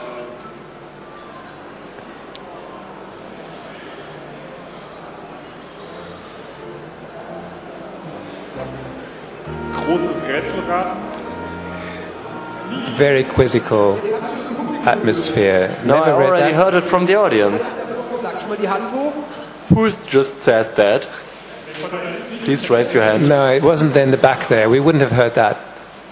Großes Rätselraten. Very quizzical atmosphere. No, Never I read already that. heard it from the audience. Sag schon mal die Hand hoch. Who just said that? Please raise your hand. No, it wasn't there in the back there. We wouldn't have heard that.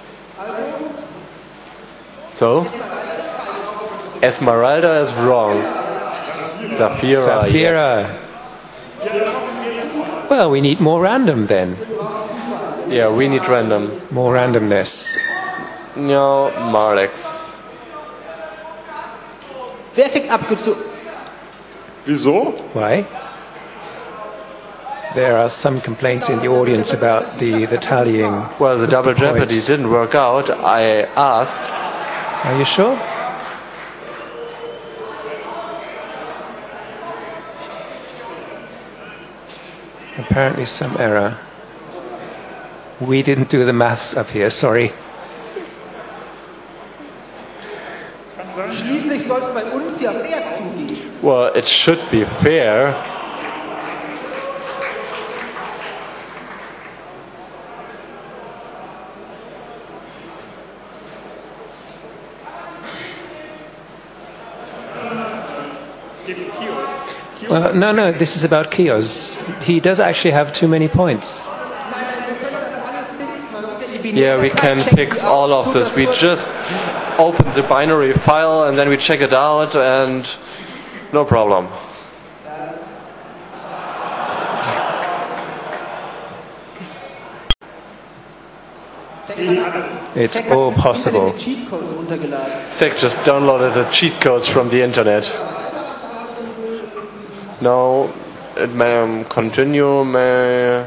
So? Esmeralda is wrong. Saphira, yes. Well, we need more random then. Yeah, we need random. More randomness. No, Marlex. Wer kriegt abgezogen? Wieso? Why? There are some complaints in the audience about the tallying. Well, the double jeopardy points. didn't work out. I asked. Are you sure? Apparently some error. We didn't do the maths up here, sorry. Schließlich soll es bei uns ja fair zugehen. Well, it should be fair. Well, no, this is about Kios. He does actually have too many points. Yeah, we can fix all of this. We just open the binary file and then we check it out and no problem. It's all possible. Sek just downloaded the cheat codes from the internet. No, it may continue, may...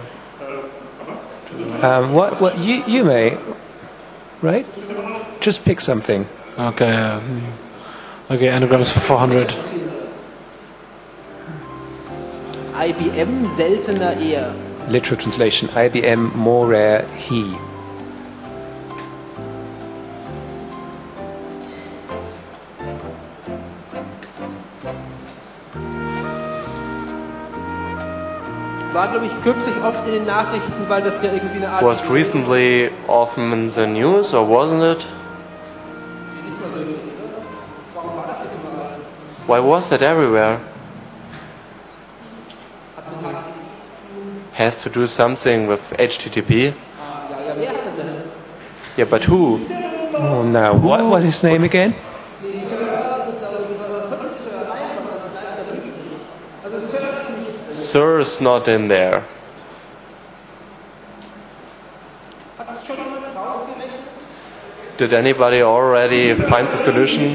What you may, right? Just pick something. Okay. Okay, anagrams for 400. IBM seltener eher. Literal translation. IBM more rare he. War, glaube ich, kürzlich oft in den Nachrichten, weil das ja irgendwie eine Art... Was recently often in the news, or wasn't it? Why was that everywhere? Has to do something with HTTP? Yeah, but who? Oh, now, what was his name again? Sir's not in there. Did anybody already find the solution?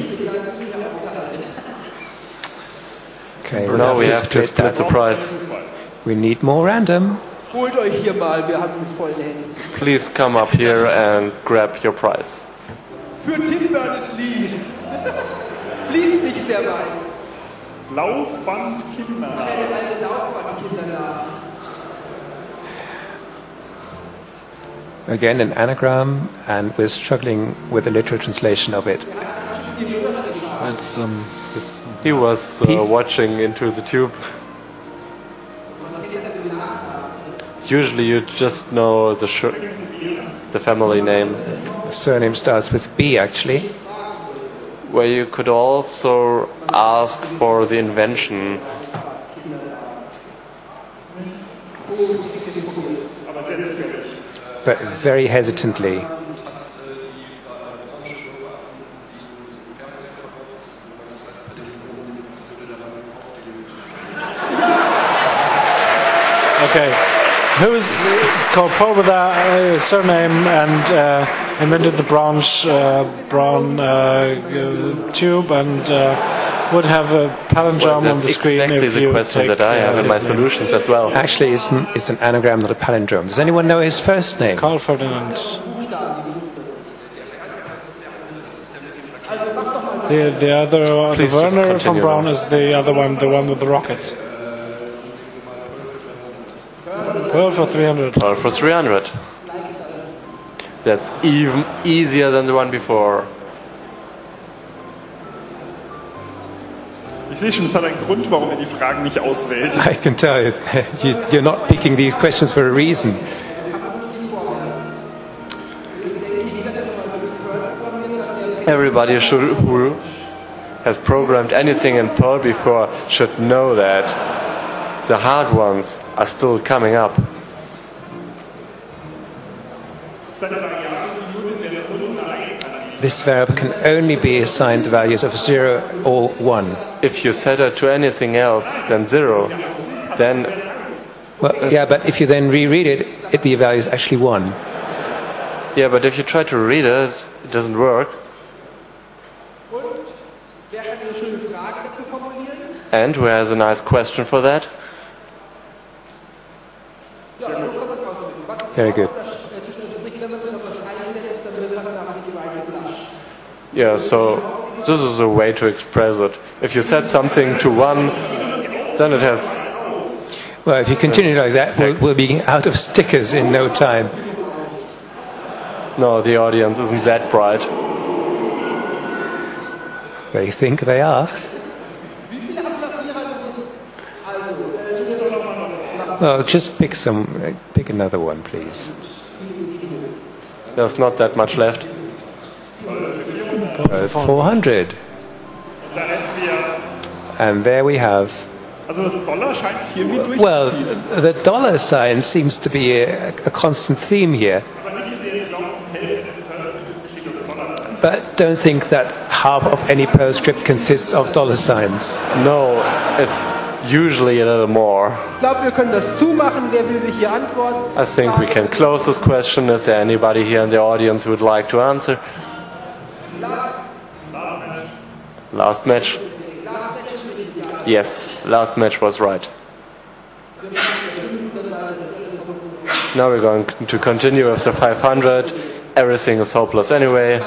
Okay, No, we have to split the prize. We need more random. Holt euch hier mal, wir haben mit vollen Händen. Please come up here and grab your prize. Für Tim Berners-Lee. Fliegt nicht sehr weit. Laufbandkinder. Eine Laufbandkinder da. Again, an anagram, and we're struggling with the literal translation of it. It's He was watching into the tube. Usually you just know the family name. The surname starts with B, actually. Where you could also ask for the invention. But very hesitantly. okay. Who's called Paul with a surname and invented the brown tube and would have a palindrome on the screen? That's exactly the question that I have in my solutions as well. Actually, it's an anagram, not a palindrome. Does anyone know his first name? Carl Ferdinand. The other, Please the just Werner continue from Brown now. is the other one, the one with the rockets. Pearl for 300. Pearl for 300. That's even easier than the one before. Ich sehe schon, es hat einen Grund, warum die Fragen nicht auswählt. I can tell you, you're not picking these questions for a reason. Everybody who has programmed anything in Perl before should know that the hard ones are still coming up. This verb can only be assigned the values of 0 or 1. If you set it to anything else than 0, then Well, yeah, but if you then reread it, the value is actually 1. Yeah, but if you try to read it, it doesn't work. And who has a nice question for that? Very good. Yeah, so this is a way to express it. If you set something to 1, then it has... Well, if you continue like that, we'll be out of stickers in no time. No, the audience isn't that bright. They think they are. Well, just pick another one, please. There's not that much left. 400. And there we have. Well, the dollar sign seems to be a constant theme here. But don't think that half of any postscript consists of dollar signs. No, it's usually a little more. I think we can close this question. Is there anybody here in the audience who would like to answer? Last match? Yes, last match was right. Now we're going to continue with the 500. Everything is hopeless anyway.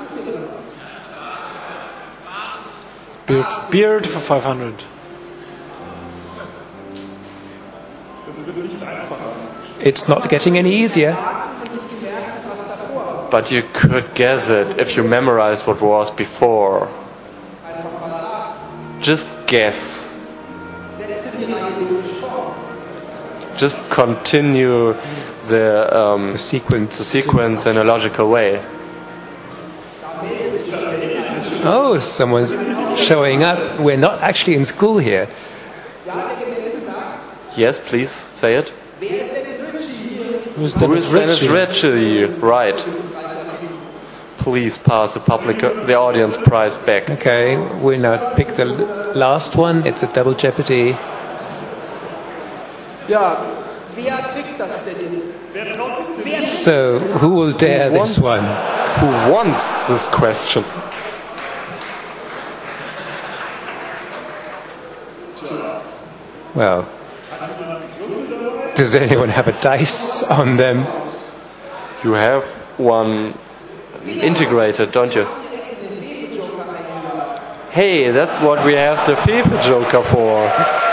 Beard for 500. It's not getting any easier. But you could guess it if you memorize what was before. Just guess. Just continue the sequence in a logical way. Oh, someone's showing up. We're not actually in school here. Yes, please, say it. Who's Dennis Ritchie? Right. Please pass the audience prize back. Okay, we now pick the last one. It's a double jeopardy. So, who will dare this one? Who wants this question? Well, does anyone have a dice on them? You have one integrated, don't you? Hey, that's what we have the FIFA Joker for.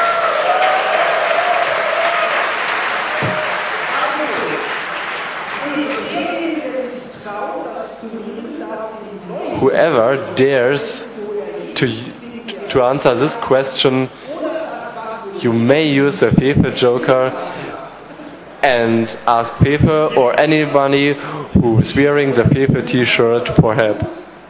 Whoever dares to answer this question, you may use the FIFA Joker and ask FIFA or anybody who is wearing the FIFA t-shirt for help.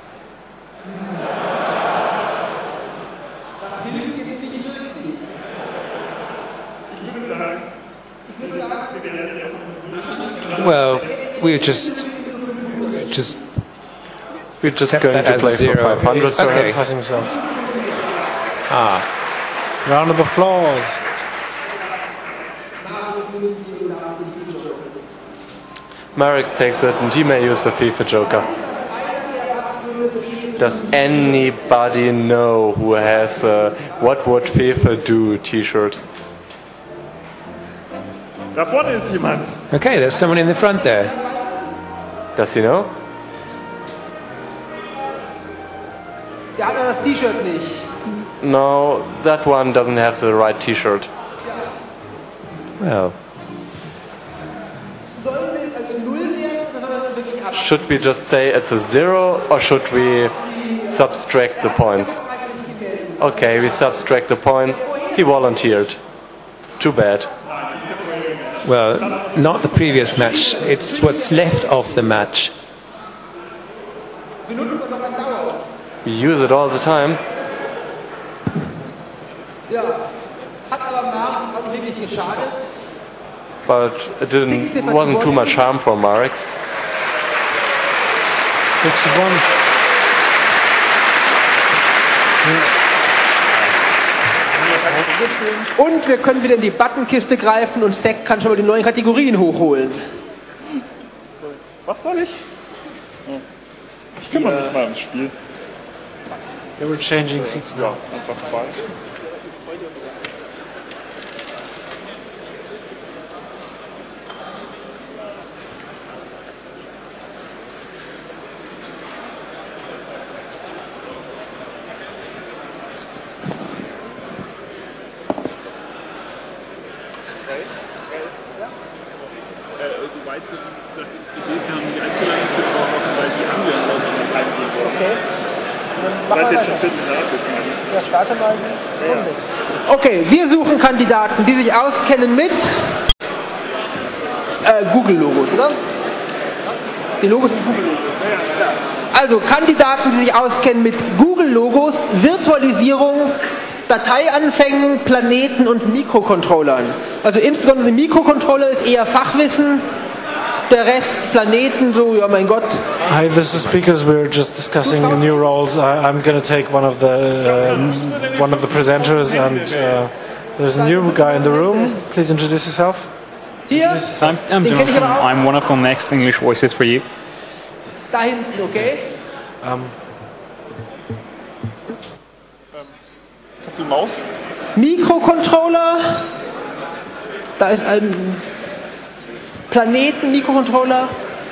Well, we're just going to play for 500. Okay. Round of applause. Marek takes it and he may use the FIFA Joker. Does anybody know who has a What Would FIFA Do t-shirt? Da vorne ist jemand. Okay, there's someone in the front there. Does he know? Der hat das T-Shirt nicht. No, that one doesn't have the right t-shirt. Well. Should we just say it's a 0 or should we subtract the points? Okay, we subtract the points. He volunteered. Too bad. Well, not the previous match. It's what's left of the match. We use it all the time. But it wasn't too much harm for Marek. 61. Und wir können wieder in die Buttonkiste greifen und Zack kann schon mal die neuen Kategorien hochholen. Was soll ich? Ich kümmere mich mal ums Spiel. Yeah, we're changing seats now. Ja, einfach frei. Du weißt, dass uns gebeten haben, nicht allzu lange zu brauchen, weil die anderen Leute noch reingehen wollen. Okay. Weil es jetzt schon Viertel nach ist. Ja, starte mal die Runde. Okay, wir suchen Kandidaten, die sich auskennen mit Google-Logos, oder? Die Logos sind Google-Logos. Ja. Also Kandidaten, die sich auskennen mit Google-Logos, Virtualisierung, Dateianfängen, Planeten und Mikrocontrollern. Also insbesondere Mikrocontroller ist eher Fachwissen, der Rest Planeten, so, ja mein Gott. Hi, this is speakers. We're just discussing new roles. I'm going to take one of the presenters, and there's a new guy in the room. Please introduce yourself. Hier. I'm Jonathan. I'm one of the next English voices for you. Da hinten, okay. Kannst du Maus? Mikrocontroller. Da ist ein Planeten-Mikrocontroller.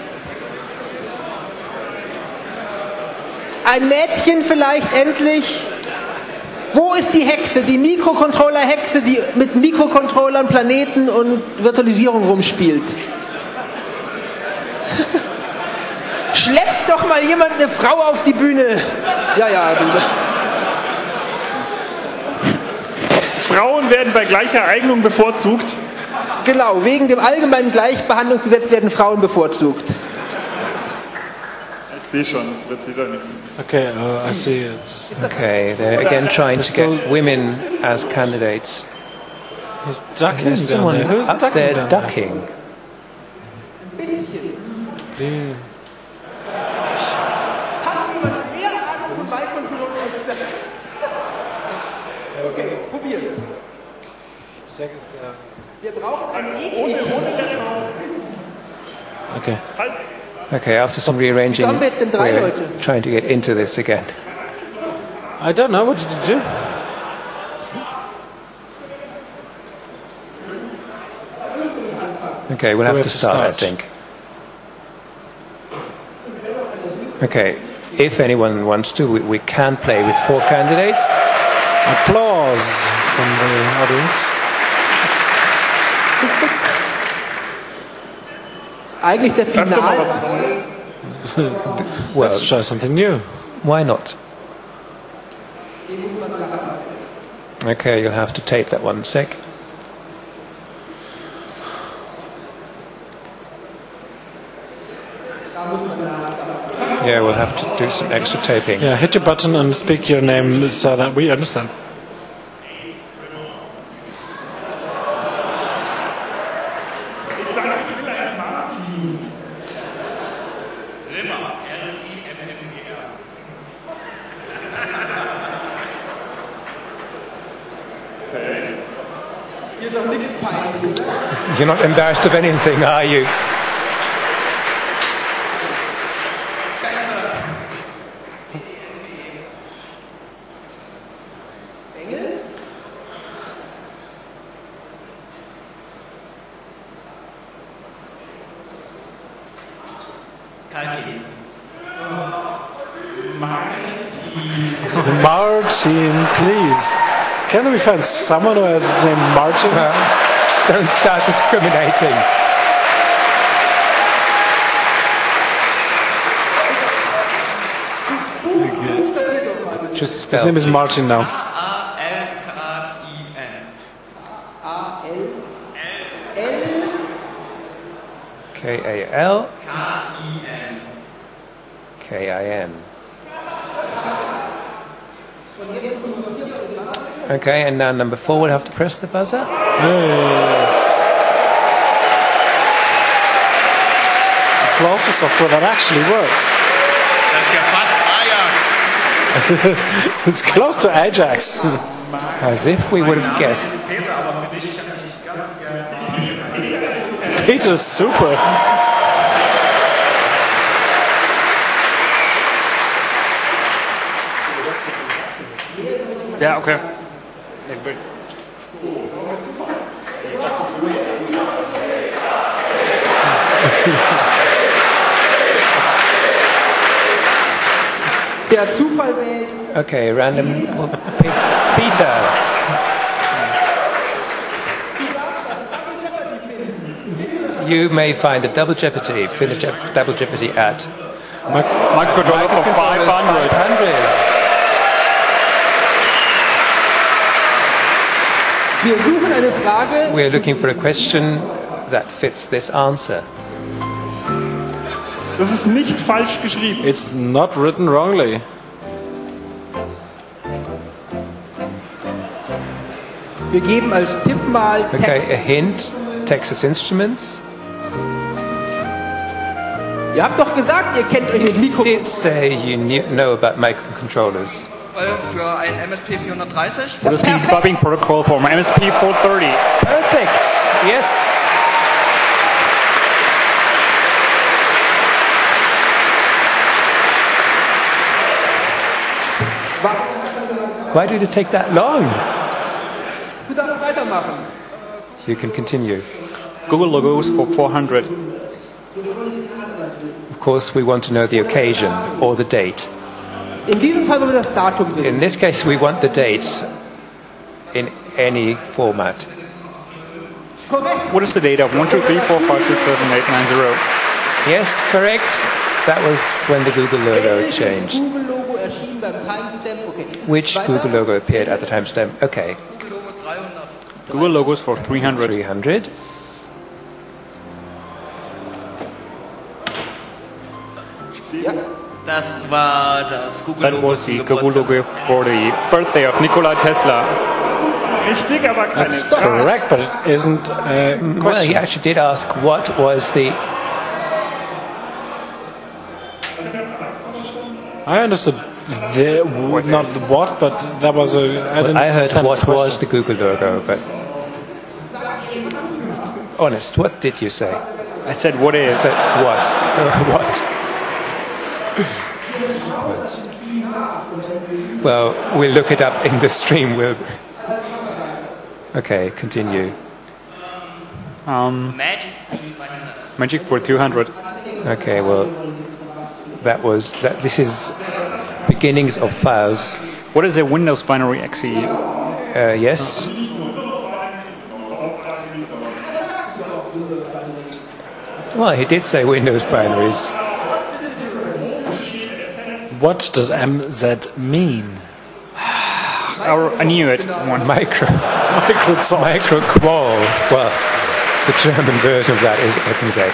Ein Mädchen vielleicht endlich. Wo ist die Hexe, die Mikrocontroller-Hexe, die mit Mikrocontrollern, Planeten und Virtualisierung rumspielt? Schleppt doch mal jemand eine Frau auf die Bühne. Ja. Frauen werden bei gleicher Eignung bevorzugt. Genau, wegen dem allgemeinen Gleichbehandlungsgesetz werden Frauen bevorzugt. Ich sehe schon, es wird wieder nichts. Okay, I see it's... Okay, they're again trying to get women as candidates. He's ducking There's down someone there. Who's up ducking there down there? ducking. Please. Okay, probieren. Wir brauchen ein Okay. Okay, after some rearranging, we're trying to get into this again. I don't know. What did you do? Okay, we'll have to start, I think. Okay, if anyone wants to, we can play with 4 candidates. Applause from the audience. Eigentlich der Final. Well, let's try something new. Why not? Okay, you'll have to tape that one sec. Yeah, we'll have to do some extra taping. Yeah, hit your button and speak your name so that we understand. You're not embarrassed of anything, are you? Martin, please. Can we find someone who has the name Martin? Don't start discriminating. Okay. Just spell. His name is Martin now. K-A-L K-I-N. Okay, and now number 4 will have to press the buzzer. Applause for software that actually works. Das ist ja fast Ajax. It's close to Ajax. As if we would have guessed. Peter's super. Yeah, okay. Der Zufall wählt. Okay, random picks Peter. You may find a double jeopardy, finish double jeopardy at Microcontroller for 500. Wir suchen eine Frage. We are looking for a question that fits this answer. Das ist nicht falsch geschrieben. It's not written wrongly. Wir geben als Tipp mal Okay, Text. a hint, Texas Instruments. Ihr habt doch gesagt, ihr kennt euch mit Mikro. Did say you know about microcontrollers. Für ein MSP 430. What is the debugging protocol for MSP 430? Perfect. Yes. Why did it take that long? Du darfst weitermachen. You can continue. Google logos for 400. Of course, we want to know the occasion or the date. In diesem Fall wollen wir das Datum wissen. In this case, we want the date in any format. Korrekt. What is the date of 1, 2, 3, 4, 5, 6, 7, 8, 9, 0? Yes, correct. That was when the Google logo Welches changed. Google-Logo erschien beim Timestamp? Okay. Which Weiter? Google logo appeared at the timestamp? Okay, Google logos for 300. 300. Ja. Das war das That Google-Logo was the zum Google Geburtstag. logo for the birthday of Nikola Tesla. Richtig, aber keine That's Frage. correct, but it isn't a Well, he question. actually did ask what was the. I understood not the what, but that was a. Well, I heard what was the Google logo, but. Honest, what did you say? I said, what I is? said was. What? Was. Well, we'll look it up in the stream. We'll. Okay, continue. Magic. Magic for 200. Okay, well, that was that. This is beginnings of files. What is a Windows binary exe? Yes. Well, he did say Windows binaries. What does MZ mean? I knew it. One. Microqual. Well, the German version of that is MZ.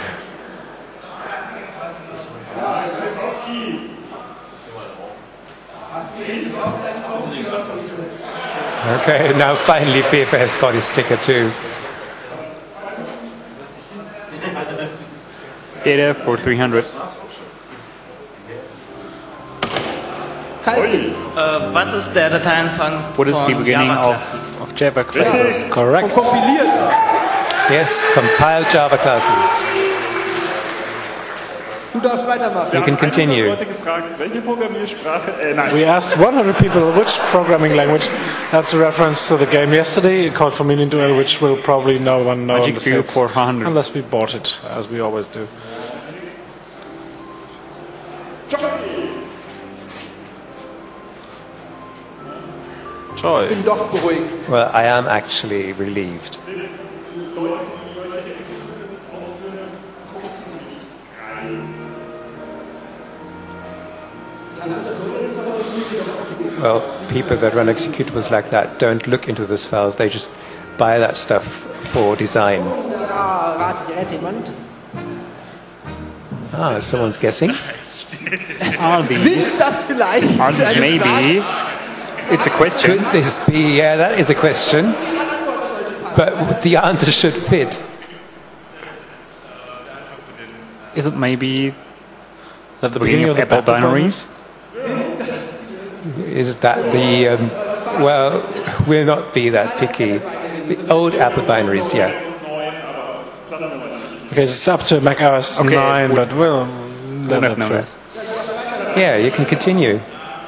Okay, now finally FIFA has got his sticker too. Data for 300. Was ist der Dateianfang What is the von beginning Java-Klassen? of Java classes? Correct. Kompiliert. Yes, compiled Java classes. Du darfst weitermachen. You can continue. Leute gefragt, welche Programmiersprache? Nein. We asked 100 people which programming language. That's a reference to the game yesterday called Familien Duel, which will probably no one know in Magic the View States, 400. unless we bought it, as we always do. Joy. Bin doch beruhigt. Well, I am actually relieved. Well, people that run executables like that don't look into those files. They just buy that stuff for design. Ah, rate jemand. Ah, someone's guessing. Are Sind these? das vielleicht? Are these eine Frage? maybe? It's a question. Could this be? Yeah, that is a question. But the answer should fit. Is it maybe At the beginning of the Apple Apple binaries? Is that the? Well, will not be that picky. The old Apple binaries, yeah. Okay, it's up to Mac OS 9, but we'll let it through. Yeah, you can continue.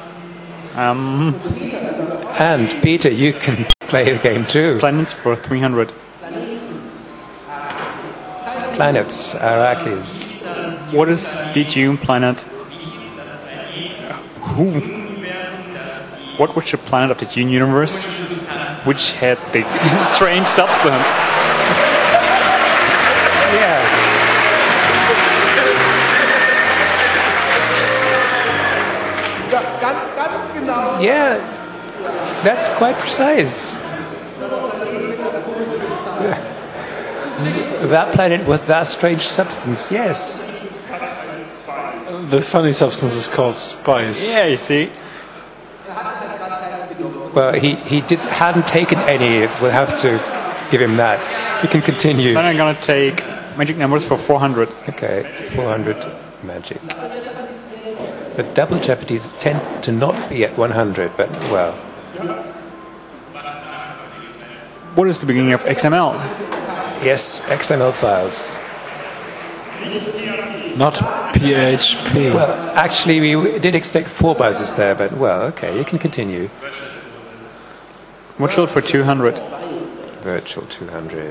And Peter, you can play the game too. Planets for 300. Planets, Arrakis. What is the Dune planet? What was the planet of the Dune universe which had the strange substance? Yeah. Yeah, that's quite precise. That planet with that strange substance, yes. The funny substance is called spice. Yeah, you see. Well, he hadn't taken any. We'll have to give him that. You can continue. Then I'm gonna take magic numbers for 400. Okay, 400 magic. The double jeopardies tend to not be at 100, but well. What is the beginning of XML? Yes, XML files. Not PHP. Well, actually, we did expect 4 buzzes there, but well, okay, you can continue. Virtual for 200. Virtual 200.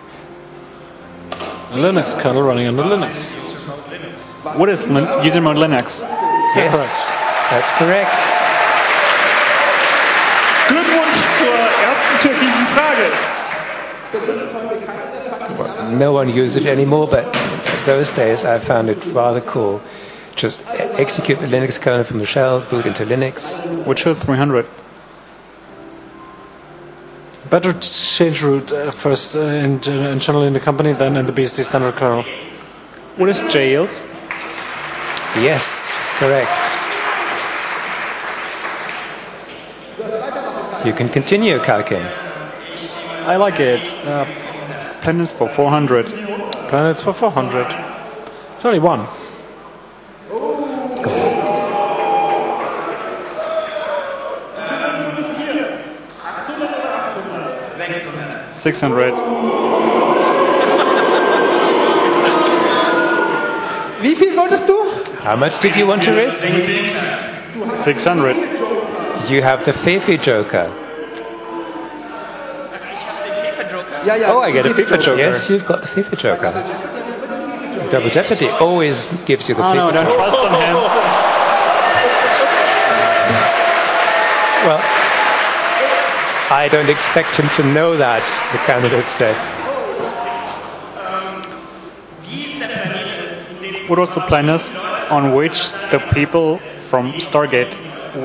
A Linux kernel running under Linux. What is user mode Linux? Yes, that's correct. Glückwunsch zur ersten türkisen Frage. Well, no one uses it anymore, but those days I found it rather cool. Just execute the Linux kernel from the shell, boot into Linux. Virtual 300. Better change root first internally in the company, then in the BSD standard kernel. What is jails? Yes, correct. You can continue, Kalkin. I like it. Planets for 400. Planets for 400. It's only one. 600. Wie viel wolltest du? How much did you want to risk? 600. You have the Fefe Joker. Oh, I get a FIFA Joker. Yes, you've got the FIFA Joker. Double Jeopardy always gives you the FIFA no, Joker. don't trust on him. Well, I don't expect him to know that, the candidate said. What was the planet on which the people from Stargate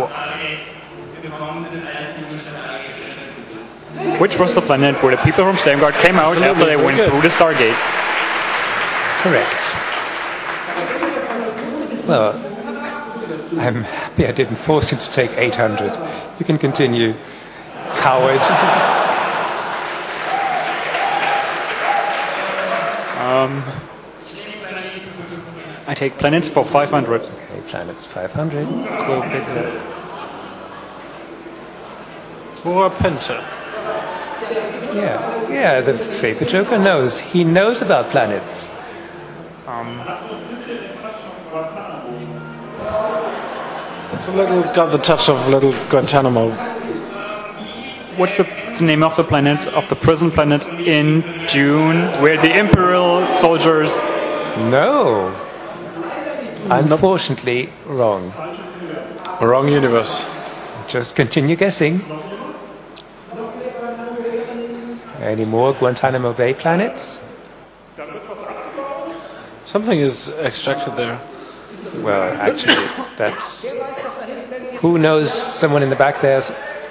Which was the planet where the people from Stamgard came out after they went through the Stargate? Correct. Well, I'm happy I didn't force him to take 800. You can continue, coward. I take planets for 500. Okay, planets 500. Cool. Or Penta. Yeah, the FIFA Joker knows. He knows about planets. It's a little, got the touch of little Guantanamo. What's the name of the planet, of the prison planet in June, where the Imperial soldiers... No. Unfortunately, wrong. Wrong universe. Just continue guessing. Any more Guantanamo Bay planets? Something is extracted there. Well, actually, that's... Who knows someone in the back there?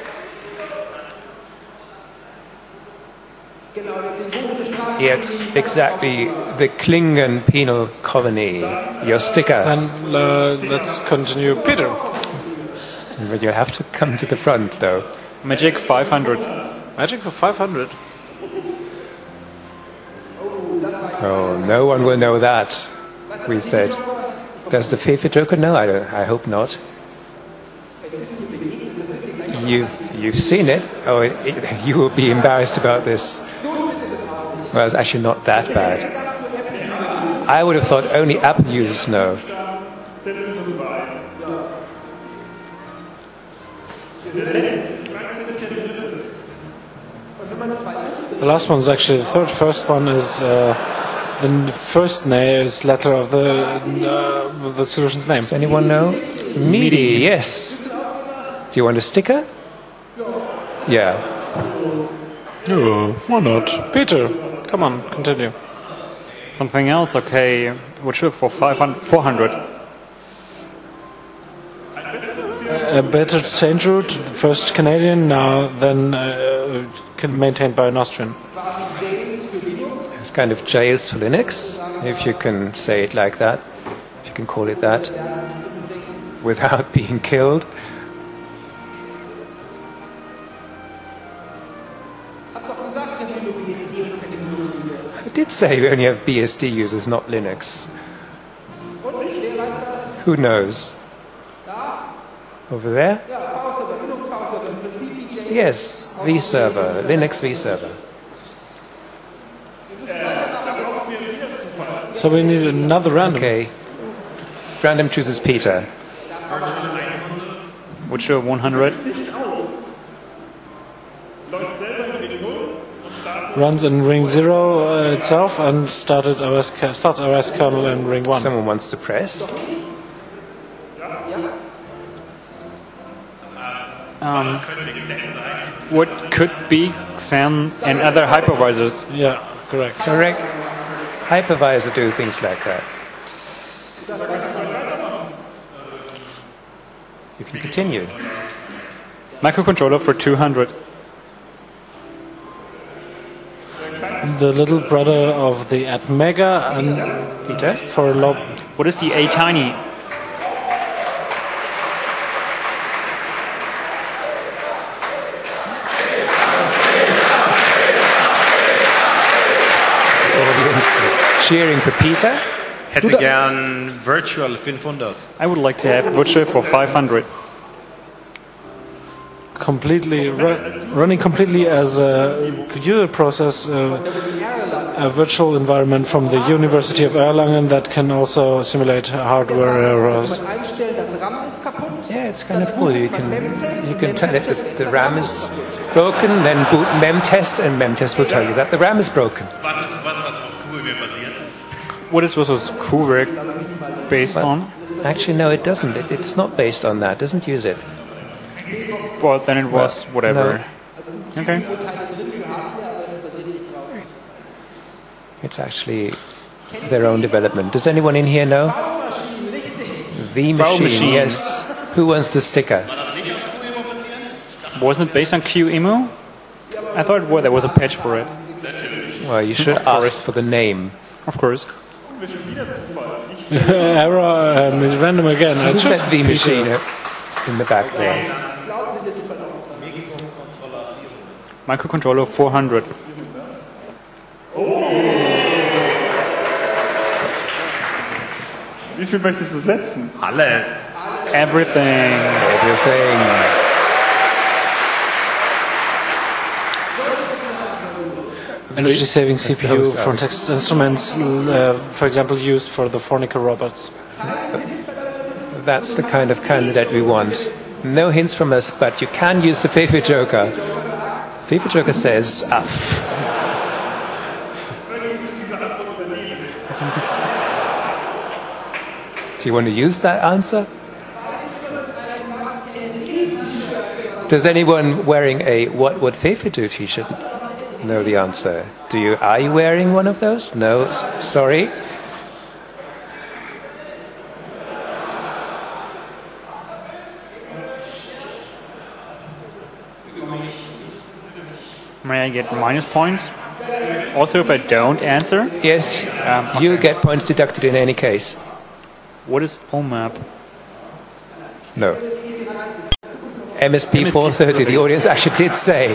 Yeah, it's exactly the Klingon penal colony. Your sticker. Then let's continue. Peter. But you'll have to come to the front, though. Magic 500. Magic for 500? Oh, no one will know that, we said. Does the FIFA Joker know? I hope not. You've seen it. Oh, you will be embarrassed about this. Well, it's actually not that bad. I would have thought only Apple users know. The last one is actually the third. First one is the first name is letter of the solution's name. Does anyone know? Meaty, yes. Do you want a sticker? Yeah. No, why not? Peter, come on, continue. Something else, okay. What should for 400? A better exchange route, first Canadian, now then maintained by an Austrian. It's kind of jails for Linux, if you can say it like that, if you can call it that, without being killed. I did say we only have BSD users, not Linux. Who knows? Over there? Yes, vServer, Linux vServer. So we need another random. Okay. Random chooses Peter. Which 100? Runs in ring 0 itself and starts OS kernel in ring 1. Someone wants to press. What could be XAMPP and other hypervisors? Yeah, correct. Correct. Hypervisor do things like that. You can continue. Microcontroller for 200. The little brother of the Atmega and Peter for low. What is the A-Tiny? Cheering for Peter. Hätte gern Virtual 500. I would like to have Virtual for 500. Completely running completely as a computer process, a virtual environment from the University of Erlangen that can also simulate hardware errors. Yeah, it's kind of cool. You can tell it that the RAM is broken, then boot memtest, and memtest will tell you that the RAM is broken. What is Kuberg based on? Actually, no, it doesn't. It's not based on that. It doesn't use it. Well, then it was whatever. No. Okay. It's actually their own development. Does anyone in here know? The machine, yes. Who wants the sticker? Wasn't it based on QEMU? I thought there was a patch for it. Well, you should ask for the name. Of course. Error, random again. Who said the machine in the back there? Microcontroller 400. Wie viel möchtest du setzen? Alles. Everything. Everything. Energy-saving CPU for Texas Instruments, for example, used for the Fornica robots. That's the kind of candidate we want. No hints from us, but you can use the FIFA Joker. FIFA Joker says, "Uff." Do you want to use that answer? Does anyone wearing a "What would FIFA do" t-shirt know the answer? Are you wearing one of those? No, sorry. May I get minus points? Also, if I don't answer? Yes, you'll get points deducted in any case. What is OMAP? No. MSP 430, the audience actually did say.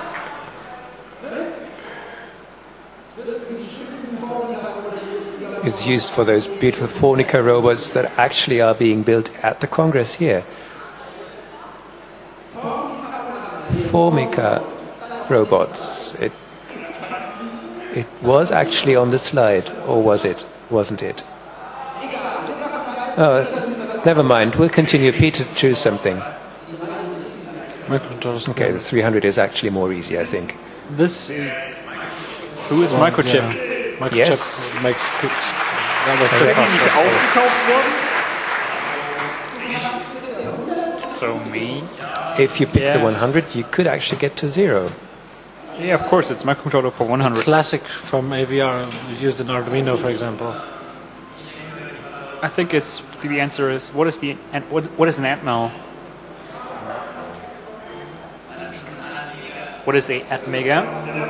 It's used for those beautiful Fornica robots that actually are being built at the Congress here. Formica robots. It was actually on the slide, or was it? Wasn't it? Oh, never mind. We'll continue. Peter, choose something. Okay, the 300 is actually more easy, I think. This. Who is Microchip? Yeah. Microchip Yes. makes picks. That was Ist pretty er nicht fast. aufgekauft worden? So me. If you pick the 100, you could actually get to 0. Yeah, of course, it's microcontroller for 100. Classic from AVR, used in Arduino, for example. I think the answer is what is an Atmel? What is a Atmega?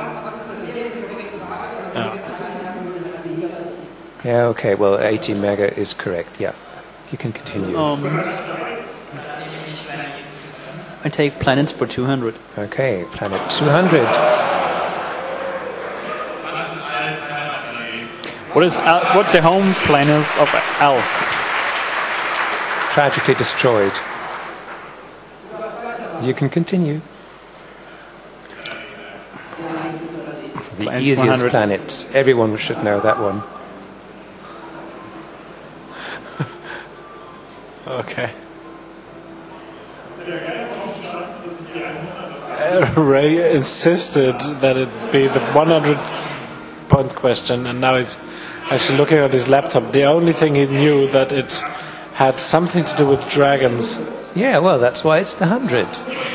Yeah, okay, well, 80 mega is correct, yeah. You can continue. I take planets for 200. Okay, planet 200. What's the home planet of Alf? Tragically destroyed. You can continue. The Planet easiest 100. planet. Everyone should know that one. Okay. Ray insisted that it be the 100-point question, and now he's actually looking at his laptop. The only thing he knew that it had something to do with dragons. Yeah, well, that's why it's the 100.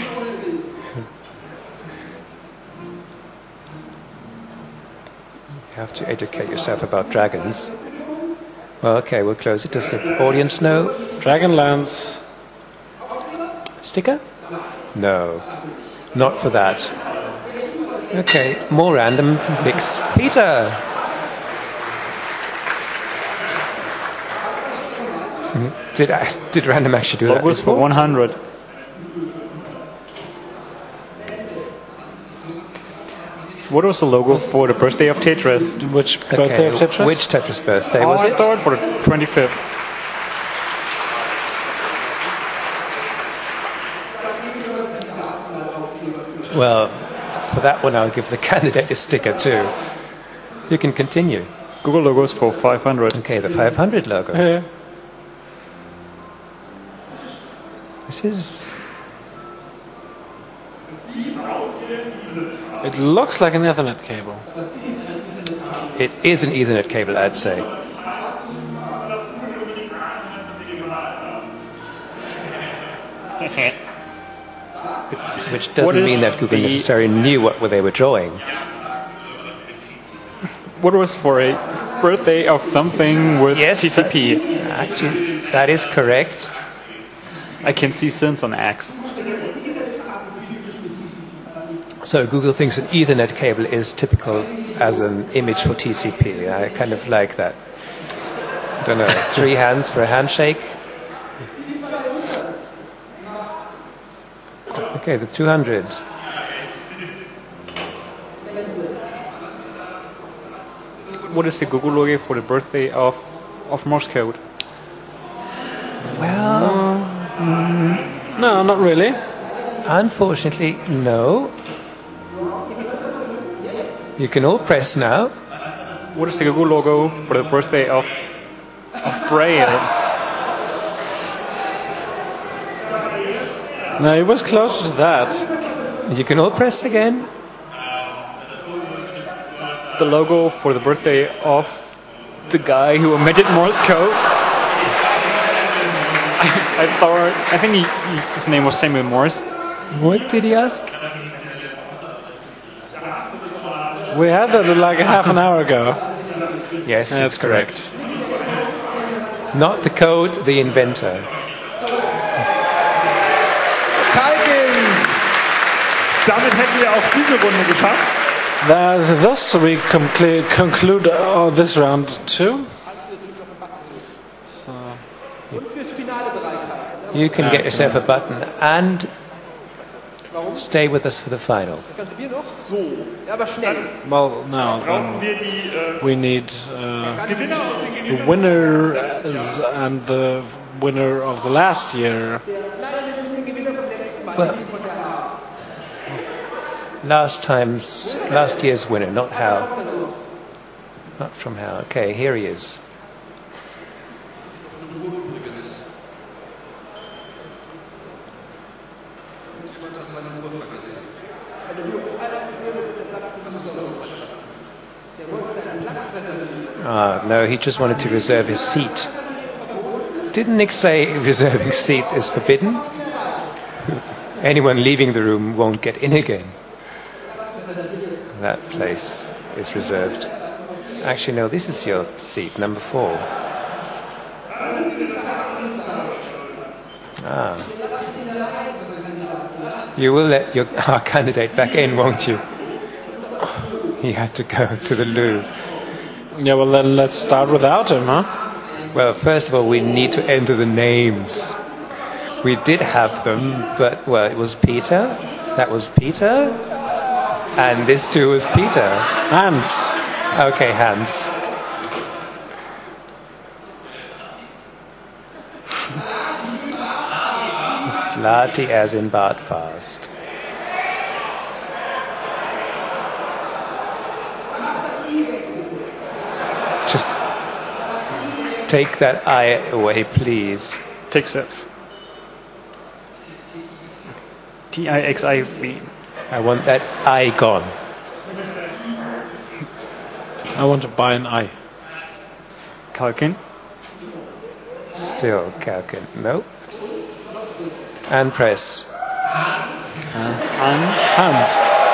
You have to educate yourself about dragons. Well, okay, we'll close it. Does the audience know? Dragonlance. Sticker? No. Not for that. Okay, more random picks. Peter! Did random actually do that Logos for before? 100. What was the logo for the birthday of Tetris? Which birthday of Tetris? Which Tetris birthday was I it? thought for the 25th. Well, for that one I'll give the candidate a sticker too. You can continue. Google logos for 500. Okay, the 500 logo. Yeah. This is... It looks like an Ethernet cable. It is an Ethernet cable, I'd say. Which doesn't mean that Google necessarily knew what they were drawing. What was for a birthday of something with TCP? Actually, that is correct. I can see sense on X. So Google thinks an Ethernet cable is typical as an image for TCP. I kind of like that. I don't know, 3 hands for a handshake. Okay, the 200. What is the Google logo for the birthday of Morse code? Well, no, not really. Unfortunately, no. You can all press now. What is the Google logo for the birthday of Braille? No, it was closer to that. You can all press again. The logo for the birthday of the guy who invented Morse code. I think his name was Samuel Morse. What did he ask? We had that like half an hour ago. Yes, that's it's correct. Not the code, the inventor. Damit hätten wir auch diese Runde geschafft. Thus we conclude this round too. So. You can get yourself a button and stay with us for the final. Well, no. We need the winners and the winner of the last year. Well, last year's winner, not Hal. Not from Hal. Okay, here he is. No, he just wanted to reserve his seat. Didn't Nick say reserving seats is forbidden? Anyone leaving the room won't get in again. That place is reserved. Actually, no, this is your seat, number 4. You will let our candidate back in, won't you? He had to go to the loo. Yeah, well then let's start without him, huh? Well, first of all, we need to enter the names. We did have them, but, well, it was Peter. That was Peter. And this too was Peter. Hans. Okay, Hans. Slati as in Bartfast. Just take that I away, please. Tixiv. T-I-X-I-V. I want that I gone. I want to buy an eye. Kalkin. Still Kalkin. Nope. And press. Hans.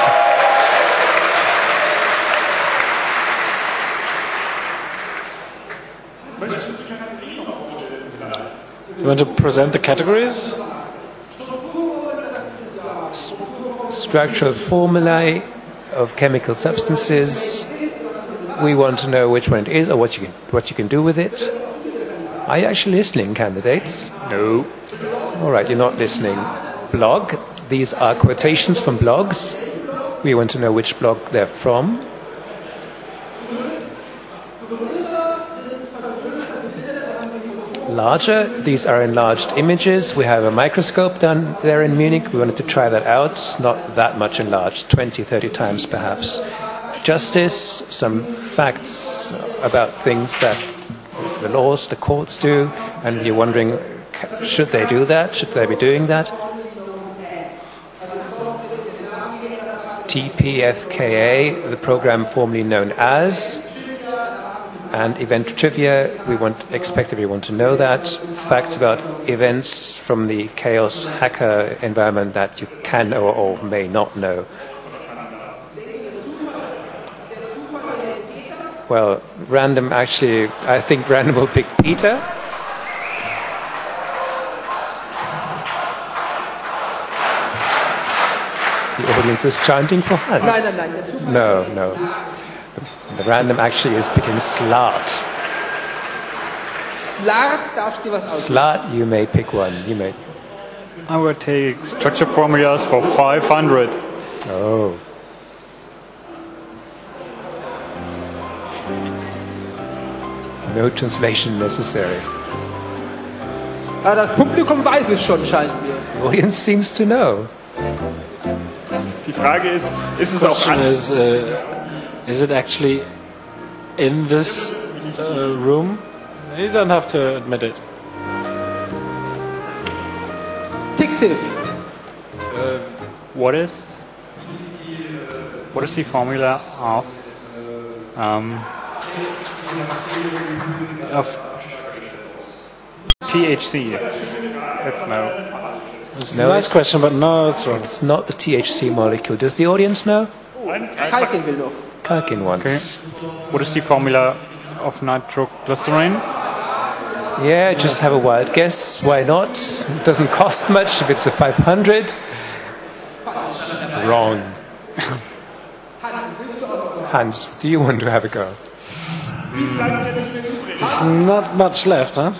You want to present the categories? Structural formulae of chemical substances. We want to know which one it is or what you can do with it. Are you actually listening, candidates? No. All right, you're not listening. Blog. These are quotations from blogs. We want to know which blog they're from. Larger. These are enlarged images. We have a microscope done there in Munich. We wanted to try that out. Not that much enlarged, 20, 30 times perhaps. Justice, some facts about things that the laws, the courts do, and you're wondering, should they do that? Should they be doing that? TPFKA, the program formerly known as. And event trivia, we want to know that. Facts about events from the chaos hacker environment that you can or may not know. Well, random actually, I think random will pick Peter. The audience is chanting for Hans. No. The random actually is picking Slart. Slart, you may pick one. You may. I would take structure formulas for 500. Oh. No translation necessary. Das Publikum weiß es schon, scheint mir. The audience seems to know. Die Frage ist es auch is it actually in this room? You don't have to admit it. Tixiv. What is the formula of THC? That's no. It's a nice question, but no, it's wrong. It's not the THC molecule. Does the audience know? Kalkin will noch. Kalkin once. Okay. What is the formula of nitroglycerin? Yeah, just have a wild guess. Why not? It doesn't cost much if it's a 500. Wrong. Hans, do you want to have a go? It's not much left, huh?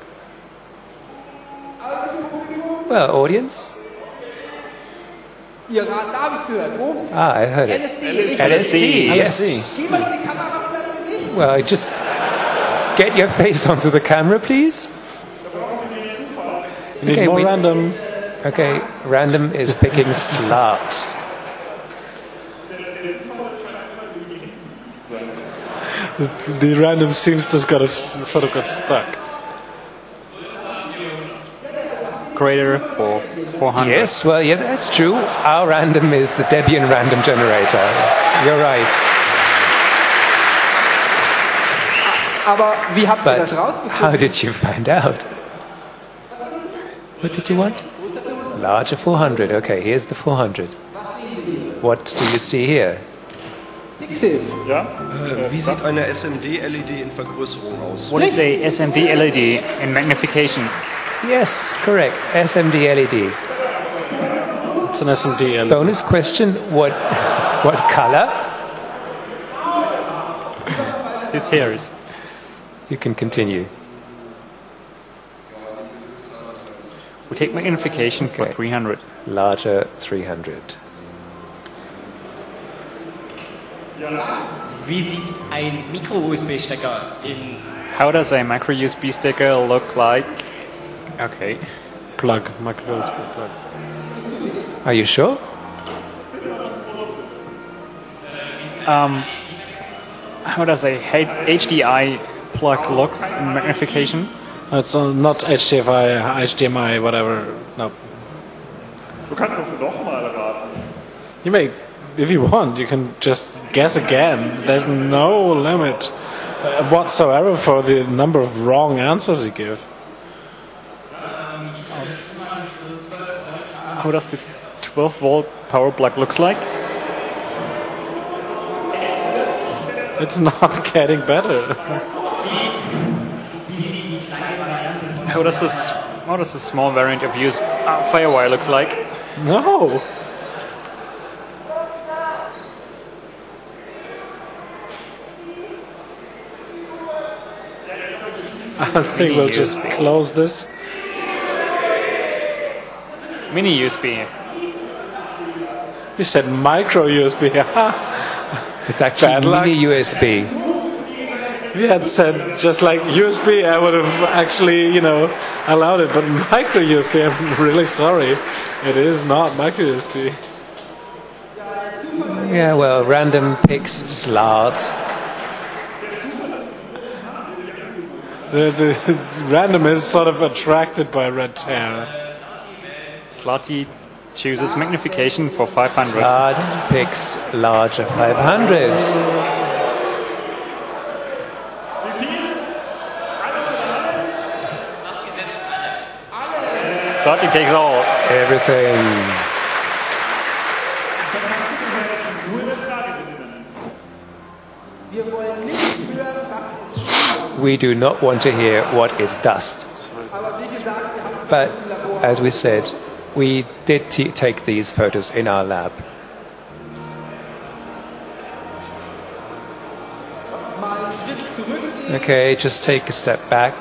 Well, audience? Ihr Rat, da habe ich gehört. Wo? I heard it. LSD, yes. Well, just get your face onto the camera, please. You need more random. Okay, random is picking Slart. The random seems to have sort of got stuck. Greater for 400. Yes, well, yeah, that's true. Our random is the Debian random generator. You're right. Aber wie habt ihr das But rausgefunden? how did you find out? What did you want? Larger 400. Okay, here's the 400. What do you see here? Ja? Wie sieht eine SMD-LED in Vergrößerung aus? What is a SMD LED in magnification? Yes, correct. SMD LED. It's an SMD LED. Bonus question: What color? This here is. You can continue. We take magnification for 300. Larger 300. Wie sieht ein Micro-USB-Stecker in... How does a micro USB sticker look like? Okay. Plug, micro USB plug. Are you sure? How does a HDI plug looks in magnification? It's not HDMI, whatever. No. Du kannst doch noch mal raten. You may, if you want, you can just guess again. There's no limit whatsoever for the number of wrong answers you give. How does the 12-volt power plug looks like? It's not getting better. How does this small variant of use Firewire looks like? No. I think we'll just close this. Mini USB. You said micro USB. It's actually mini USB. If you had said just like USB, I would have actually, allowed it. But micro USB, I'm really sorry. It is not micro USB. Yeah, well, random picks slot. The random is sort of attracted by red hair. Slotty chooses magnification for 500. Slot picks larger 500. Slotty takes all. Everything. We do not want to hear what is dust. But, as we said, we did take these photos in our lab. Okay, just take a step back.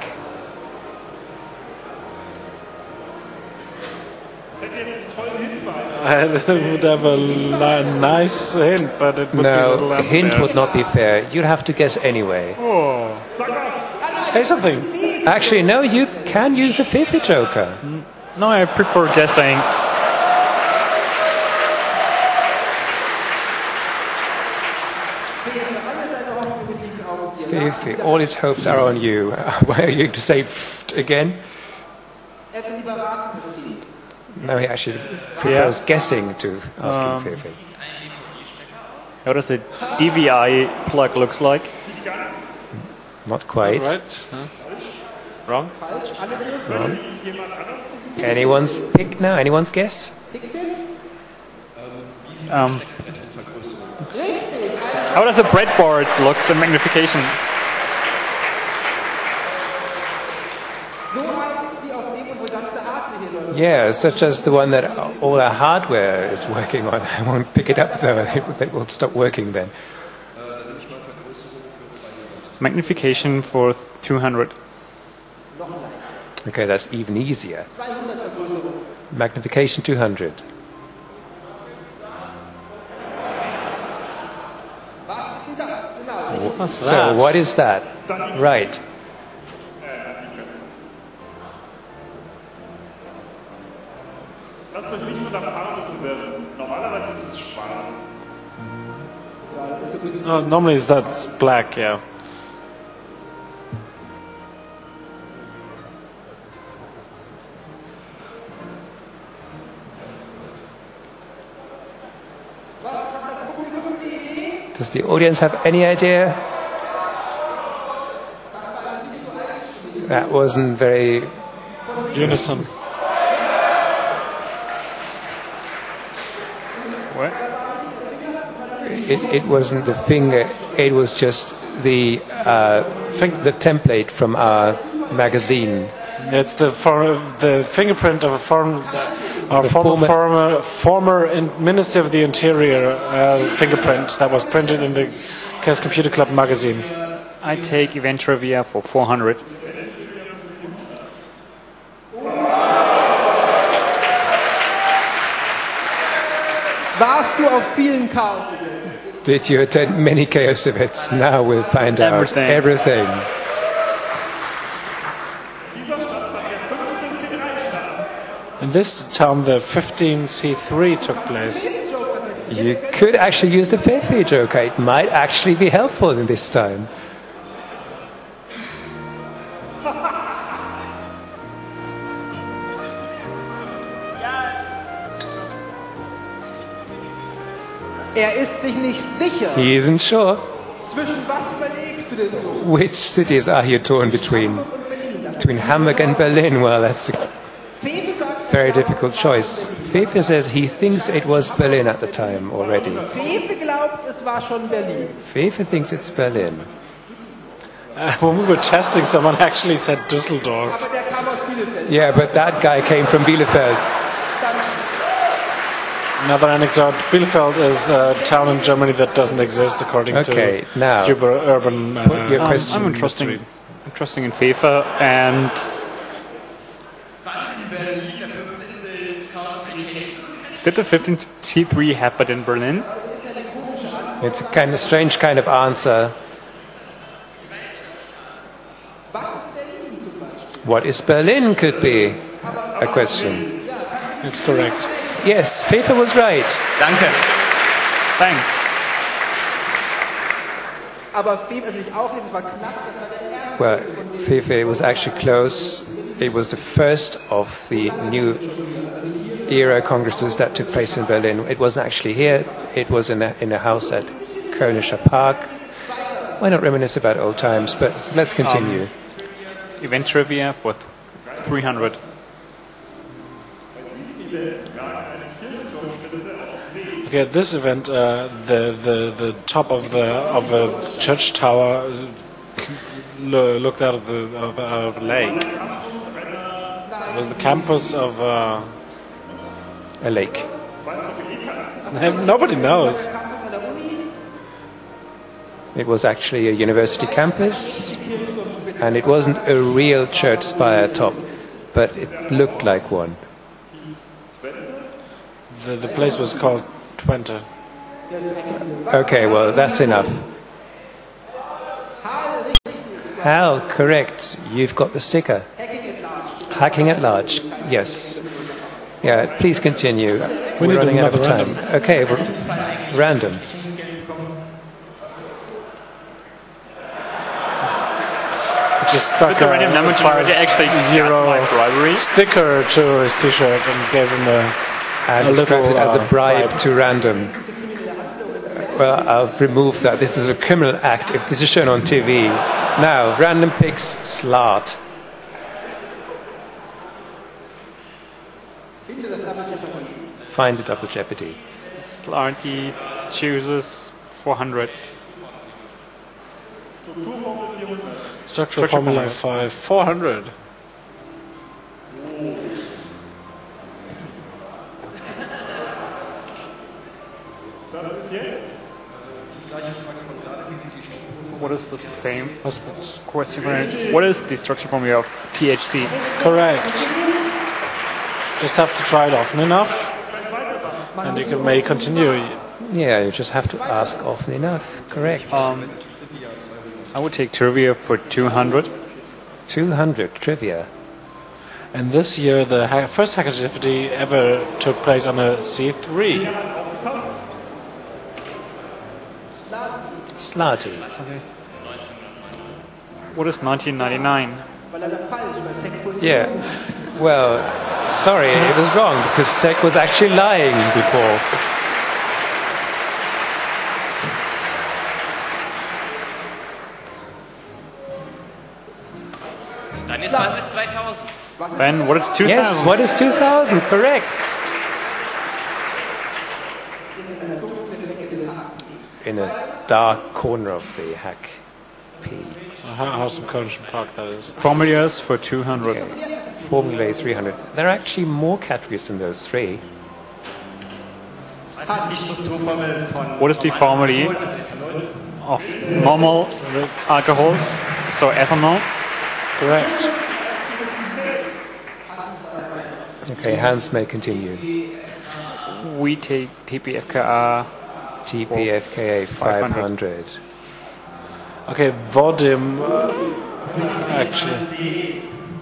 I would have a nice hint, but it would be a little No, unfair. hint would not be fair. You'd have to guess anyway. Oh. Say something. Actually, no, you can use the Fifi Joker. No, I prefer guessing. Fifi, all its hopes are on you. Why are you going to say again? No, he actually prefers guessing to asking Fifi. How does a DVI plug looks like? Not quite. Right? Huh? Wrong? Wrong. Anyone's pick now? Anyone's guess? How does a breadboard looks in magnification? Yeah, such as the one that all our hardware is working on. I won't pick it up though. They will stop working then. Magnification for 200. Okay, that's even easier. Magnification 200. So, what is that? Right. Lasst euch nicht von der Farbe verwirren. Normalerweise ist es schwarz. Normally that's black, yeah. Does the audience have any idea? That wasn't very unison. What? It wasn't the finger. It was just the template from our magazine. It's the fingerprint of a former Minister of the Interior fingerprint that was printed in the Chaos Computer Club magazine. I take Event Trivia for 400. Warst du auf vielen Chaos? Did you attend many Chaos events? Now we'll find out everything. In this town, the 15C3 took place. You could actually use the Fefe Joker. It might actually be helpful in this time. Ist sich nicht sicher. He isn't sure. Zwischen was überlegst du denn so? Which cities are you torn between? Between Hamburg and Berlin? Well, that's a very difficult choice. Fefe says he thinks it was Berlin at the time already. Fefe glaubt, es war schon Berlin. Fefe thinks it's Berlin. When we were testing, someone actually said Düsseldorf. Aber der kam aus Bielefeld. Yeah, but that guy came from Bielefeld. Another anecdote, Bielefeld is a town in Germany that doesn't exist according to now urban your question. I'm interesting in FIFA and did the 15C3 happen in Berlin? It's a kind of strange kind of answer. What is Berlin could be a question. It's correct. Yes, Fefe was right. Danke. Thanks. Aber Fefe natürlich auch nicht, es war knapp, das war der erste. Well, Fefe was actually close. It was the first of the new era congresses that took place in Berlin. It wasn't actually here. It was in a house at Kölnischer Park. Why not reminisce about old times? But let's continue. Event Trivia for 300. Okay, at this event, the top of a church tower looked out of the lake. It was the campus of a lake. Nobody knows. It was actually a university campus, and it wasn't a real church spire top, but it looked like one. The place was called Twente. Okay, well, that's enough. Hal, correct. You've got the sticker. Hacking at large. Yes. Yeah, please continue. We're running out of time. Okay, random. Just stuck a €5 sticker to his T-shirt and gave him a little as a bribe to random. Well, I'll remove that. This is a criminal act if this is shown on TV. Now, random picks Slart. Find the double jeopardy. Slarty chooses 400. Structure Formula 5, 400. What is the same? What's the question? What is the structure formula of THC? Correct. Just have to try it often enough, and you may continue. Yeah, you just have to ask often enough. Correct. I would take trivia for 200. 200 trivia. And this year, the first Hackativity ever took place on a C3. Slarty. What is 1999? Yeah. Well, sorry, it was wrong because Sek was actually lying before. Dann ist was ist 2000? Then what is 2000? Yes, what is 2000? Correct. In a dark corner of the hack P. House of Coronation Park, that is. Formulas for 200. Okay. Formula 300. There are actually more categories than those three. What is the formula of normal alcohols? So ethanol? Correct. Okay, Hans may continue. We take TPFKA. TPFKA 500. Okay, Vodim, actually.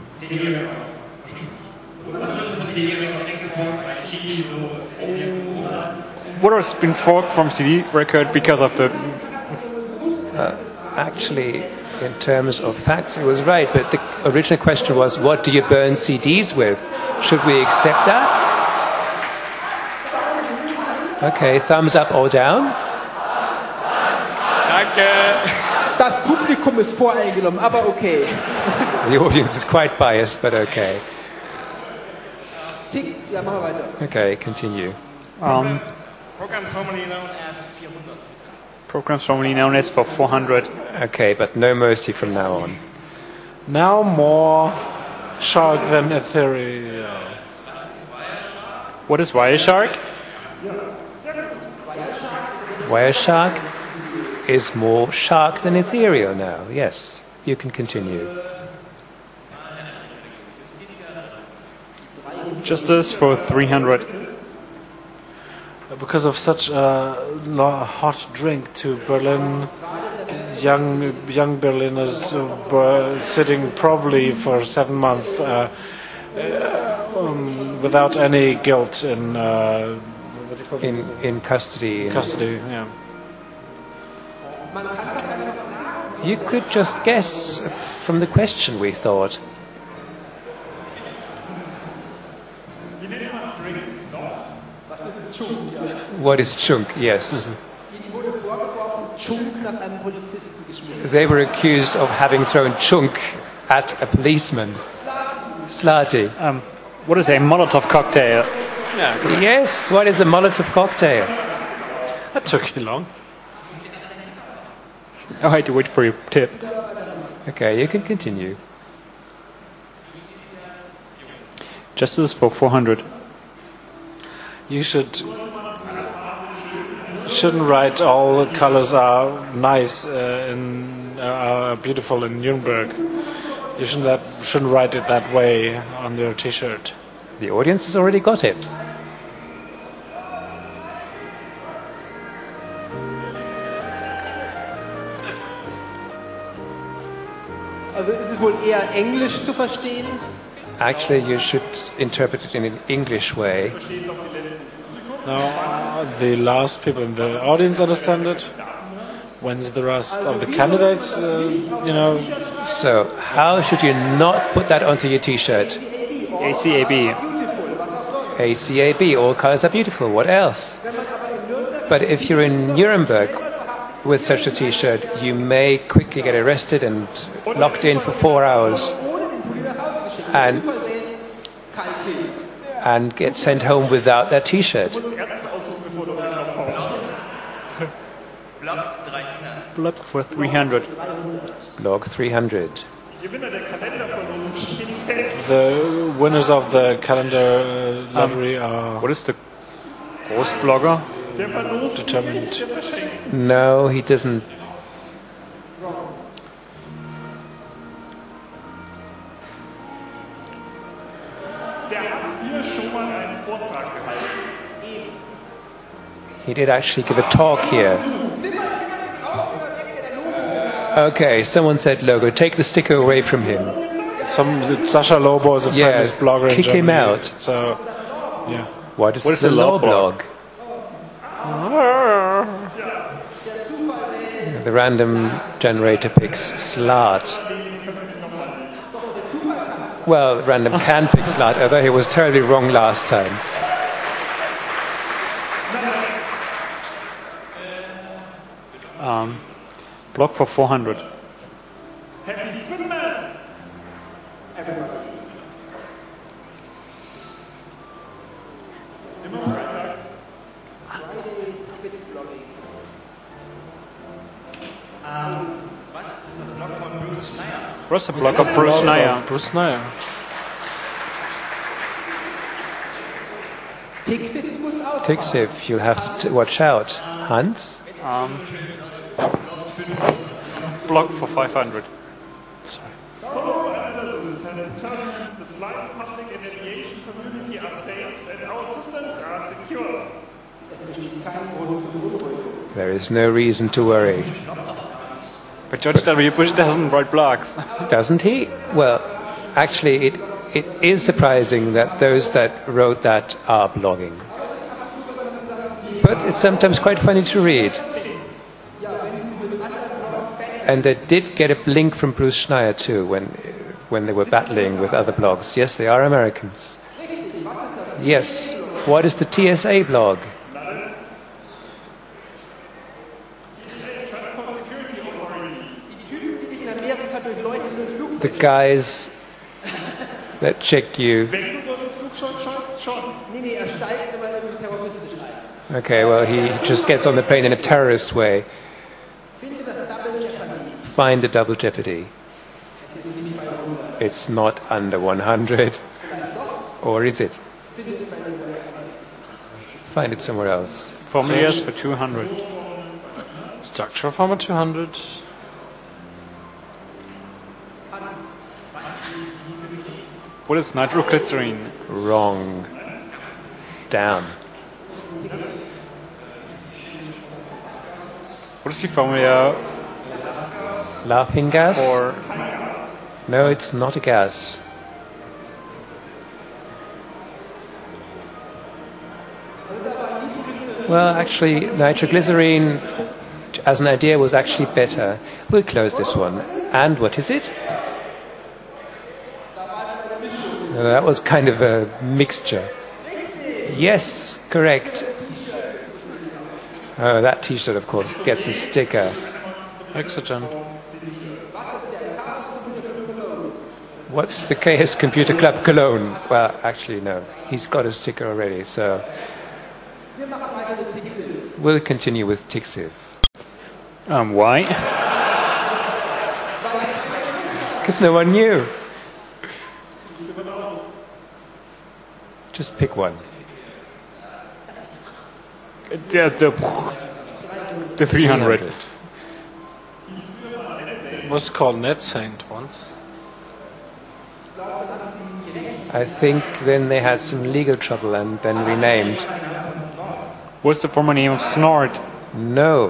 What has been forked from CD record because of the... Actually, in terms of facts, it was right, but the original question was, what do you burn CDs with? Should we accept that? Okay, thumbs up or down? Das Publikum ist voreingenommen, aber okay. The audience is quite biased, but okay. Tick, ja, machen wir weiter. Okay, continue. Programs formerly known as 400. Programs formerly known as for 400. Okay, but no mercy from now on. Now more shark than ethereal. What is Wireshark? Wireshark is more shark than ethereal now. Yes, you can continue. Justice for 300. Because of such a hot drink to Berlin, young Berliners were sitting probably for 7 months without any guilt in custody. Custody, yeah. You could just guess from the question, we thought. What is chunk? Yes. They were accused of having thrown chunk at a policeman. Slati. What is a Molotov cocktail? Yes, what is a Molotov cocktail? That took you long. Oh, I had to wait for your tip. Okay, you can continue. Justice for 400. You shouldn't write all the colors are nice are beautiful in Nuremberg. You shouldn't write it that way on your T-shirt. The audience has already got it. Also ist es wohl eher Englisch zu verstehen? Actually, you should interpret it in an English way. Now, the last people in the audience understand it. When's the rest of the candidates, So, how should you not put that onto your T-shirt? ACAB. ACAB, all colors are beautiful. What else? But if you're in Nuremberg with such a T-shirt, you may quickly get arrested and locked in for 4 hours and get sent home without that T-shirt. Block for 300. Blog 300. The winners of the calendar lottery are... What is the Großblogger? Determined. No, he doesn't. He did actually give a talk here. Okay, someone said Logo, take the sticker away from him. Sasha Lobo is a famous blogger kick in Germany. him out. So, yeah. What is the law blog? The random generator picks Slat. Well, random can pick Slat, although he was terribly wrong last time. Block for 400. What's the blog of Bruce Schneier? Bruce Schneier. Tixiv, you'll have to watch out. Hans? Blog for 500. Sorry. The flight public and aviation community are safe and our systems are secure. There is no reason to worry. But George W. Bush doesn't write blogs. Doesn't he? Well, actually, it is surprising that those that wrote that are blogging. But it's sometimes quite funny to read. And they did get a link from Bruce Schneier too when they were battling with other blogs. Yes, they are Americans. Yes. What is the TSA blog? The guys that check you. Okay, well, he just gets on the plane in a terrorist way. Find the double jeopardy. It's not under 100. Or is it? Find it somewhere else. Formulas for 200. Structural formula 200. What is nitroglycerine? Wrong. Down. What is the formula? Laughing gas? Or no, it's not a gas. Well, actually, nitroglycerine as an idea was actually better. We'll close this one. And what is it? That was kind of a mixture. Yes, correct. Oh, that T-shirt, of course, gets a sticker. Oxygen. What's the Chaos Computer Club Cologne? Well, actually, no. He's got a sticker already, so... We'll continue with Tixiv. Why? Because no one knew. Just pick one. The 300. Was called NetSaint once. I think then they had some legal trouble and then renamed. What's the former name of Snort? No.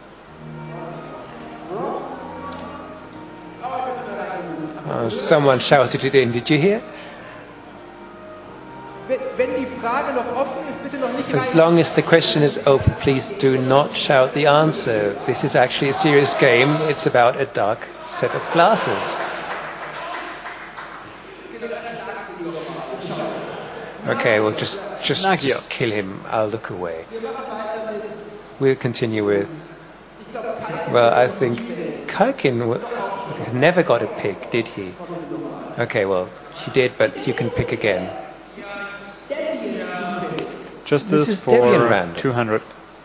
Someone shouted it in. Did you hear? As long as the question is open, please do not shout the answer. This is actually a serious game. It's about a dark set of glasses. Okay, well, just kill him. I'll look away. We'll continue with... Well, I think Kalkin never got a pick, did he? Okay, well, he did, but you can pick again. Just this is for random. 200.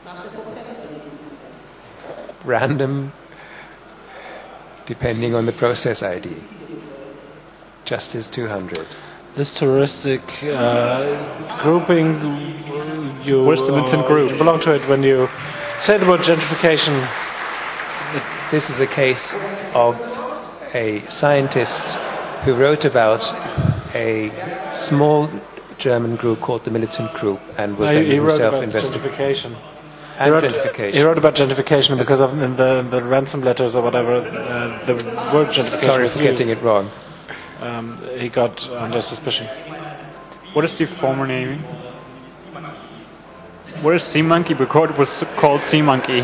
Random, depending on the process ID. Just as 200. This touristic grouping, you Where's the militant group? You belong to it when you say the word gentrification. This is a case of a scientist who wrote about a small German group called the Militant Group and was then himself investigating. He wrote about gentrification because of in the ransom letters or whatever the word gentrification. Sorry for getting it wrong. He got under suspicion. What is the former name? What is Sea Monkey? Because it was called Sea Monkey.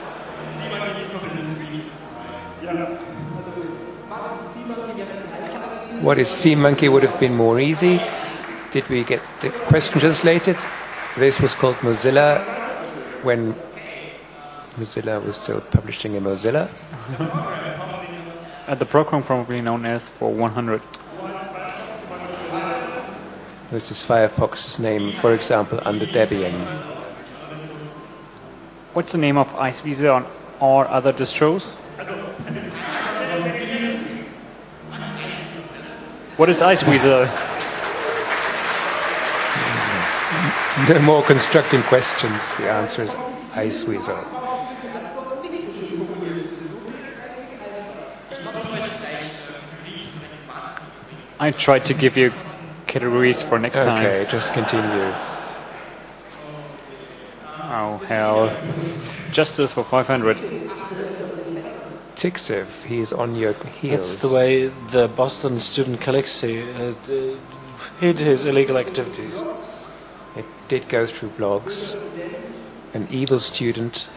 What is Sea Monkey would have been more easy. Did we get the question translated? This was called Mozilla when Mozilla was still publishing in Mozilla. The program probably known as for 100. This is Firefox's name, for example, under Debian. What's the name of Iceweasel on all other distros? What is Iceweasel? No more constructing questions. The answer is Iceweasel. I tried to give you categories for next time. Okay, just continue. Oh, hell. Justice for 500. Tixiv, he's on your heels. That's the way the Boston student Calixi hid his illegal activities. It did go through blogs. An evil student.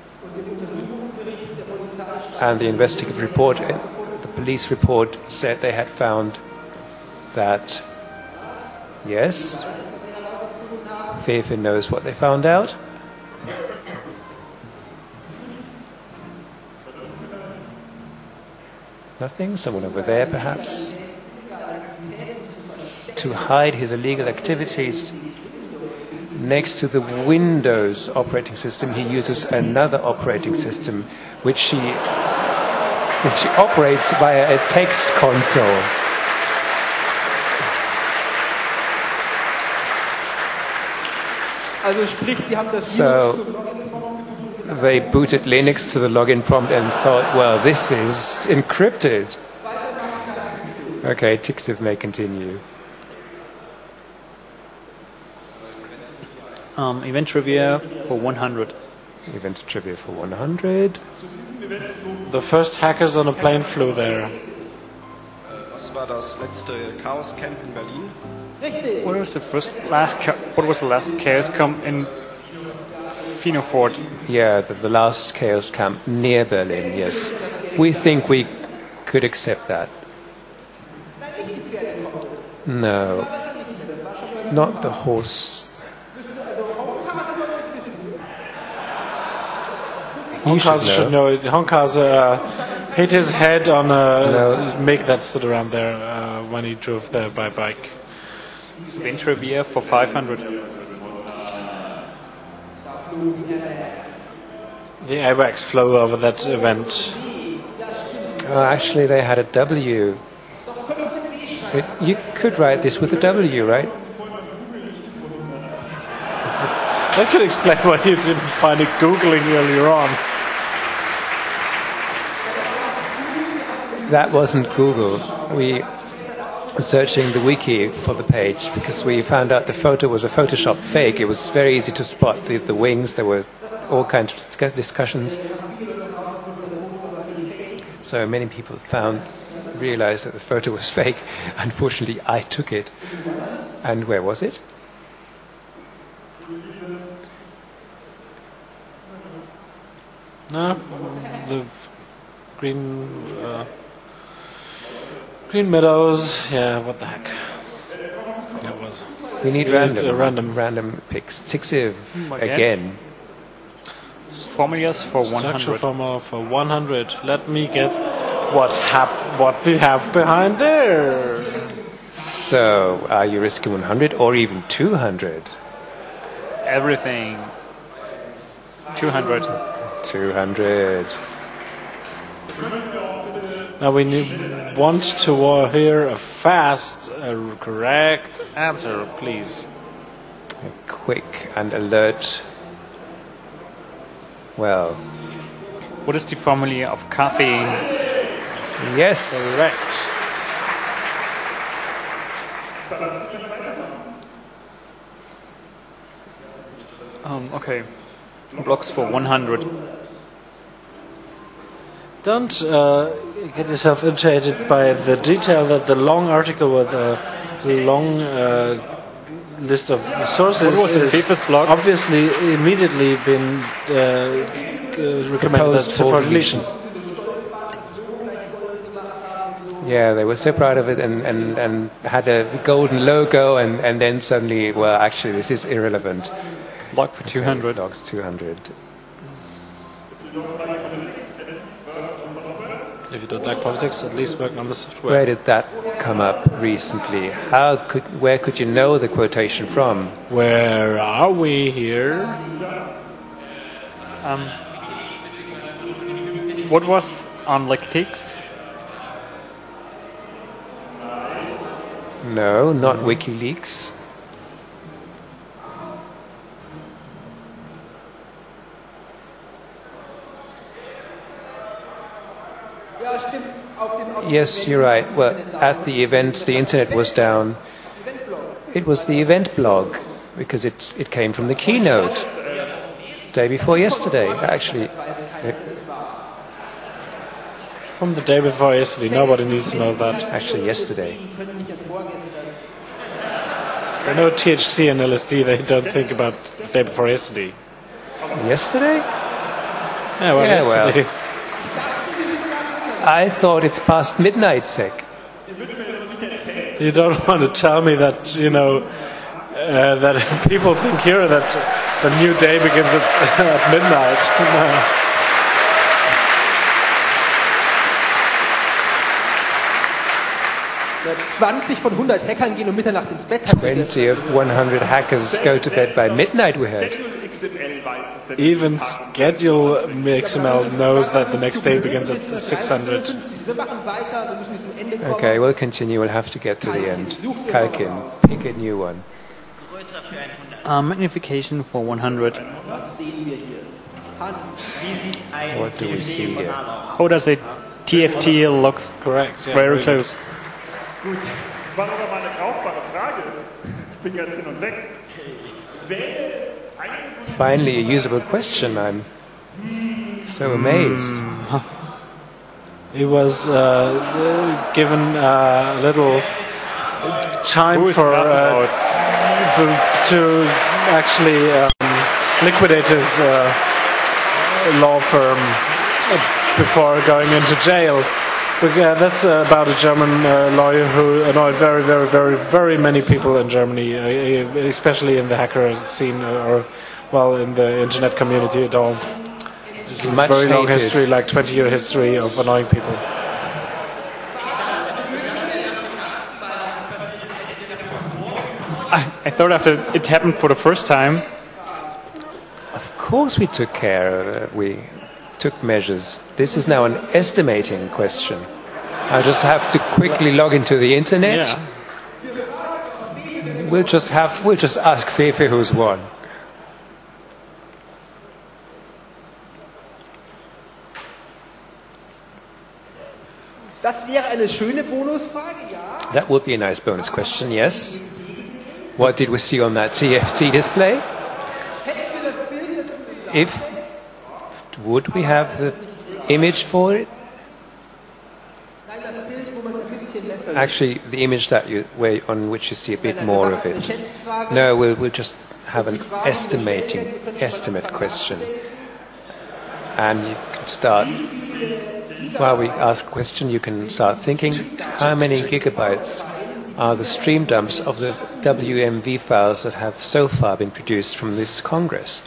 And the investigative report, the police report, said they had found that, yes, Fefe knows what they found out. Nothing? Someone over there, perhaps? To hide his illegal activities, next to the Windows operating system, he uses another operating system, which he operates via a text console. So they booted Linux to the login prompt and thought, well, this is encrypted. Okay, Tixiv may continue. Event trivia for 100. Event trivia for 100. The first hackers on a plane flew there. Was war das letzte Chaos Camp in Berlin? What was the last chaos camp in Finofort? Yeah, the last chaos camp near Berlin, yes. We think we could accept that. No. Not the horse. Honkas should know it. Honkas hit his head on a MiG that stood around there when he drove there by bike. Event trivia for 500. The AWACS flew over that event. Actually, they had a W. You could write this with a W, right? That could explain why you didn't find it Googling earlier on. That wasn't Google. We were searching the wiki for the page because we found out the photo was a Photoshop fake. It was very easy to spot the wings. There were all kinds of discussions. So many people realized that the photo was fake. Unfortunately, I took it. And where was it? No, the Green Meadows. Yeah, what the heck? That was. We need random picks. Tixiv again. Formulas for 100. Structure formula for 100. Let me get what we have behind there. So, are you risking 100 or even 200? Everything. 200. 200. Now we want to hear a fast, correct answer, please. A quick and alert. Well. What is the formula of coffee? Yes. Correct. Okay. Blocks for 100. Don't get yourself irritated by the detail that the long article with a long list of sources is obviously immediately been recommended for deletion. Yeah, they were so proud of it and had a golden logo and then suddenly, well, actually this is irrelevant. Block for 200. Dogs 200. If you don't like politics, at least work on the software. Where did that come up recently? Where could you know the quotation from? Where are we here? What was on Lickteaks? No, not WikiLeaks. Yes, you're right. Well, at the event, the internet was down. It was the event blog, because it came from the keynote. Day before yesterday, actually. From the day before yesterday, nobody needs to know that. Actually, yesterday. I know THC and LSD, they don't think about the day before yesterday. Yesterday? Yeah, well, yesterday. Well. I thought it's past midnight, Sek. You don't want to tell me that, that people think here that the new day begins at midnight. No. 20 von 100 Hackern gehen um Mitternacht ins Bett. 20 of 100 hackers go to bed by midnight, we heard. Even Schedule XML knows that the next day begins at 600. Okay, we'll continue. We'll have to get to the end. Kalkin, pick a new one. Magnification for 100. What do we see here? How does a TFT looks correct? Yeah, very close. Gut, das war aber mal eine brauchbare Frage. Ich bin ganz hin und weg. Finally, a usable question. I'm so amazed. He was given a little time to actually liquidate his law firm before going into jail. But, that's about a German lawyer who annoyed very, very, very, very many people in Germany, especially in the hacker scene in the internet community at all. It's a very long history, like 20-year history of annoying people. I thought after it happened for the first time. Of course we took care. We took measures. This is now an estimating question. I just have to quickly log into the internet. Yeah. We'll just ask Fefe who's won. Das wäre eine schöne Bonusfrage, ja. That would be a nice bonus question, yes. What did we see on that TFT display? Would we have the image for it? Actually, the image on which you see a bit more of it. No, we'll just have an estimate question. And you can start, while we ask a question, you can start thinking, how many gigabytes are the stream dumps of the WMV files that have so far been produced from this Congress?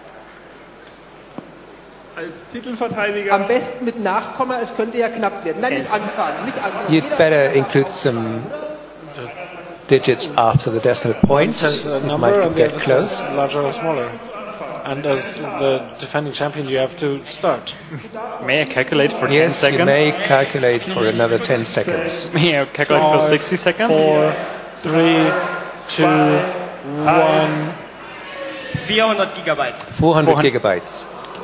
Am besten mit Nachkomma, es könnte ja knapp werden. Nein, nicht anfangen. You'd better include some digits after the decimal point. It might get close. Larger or smaller. And as the defending champion, you have to start. May I calculate for 10 yes, seconds? You may calculate for another 10 seconds. May I calculate for 60 seconds? 4, 3, 2, 1. 400 gigabytes. 400 gigabytes.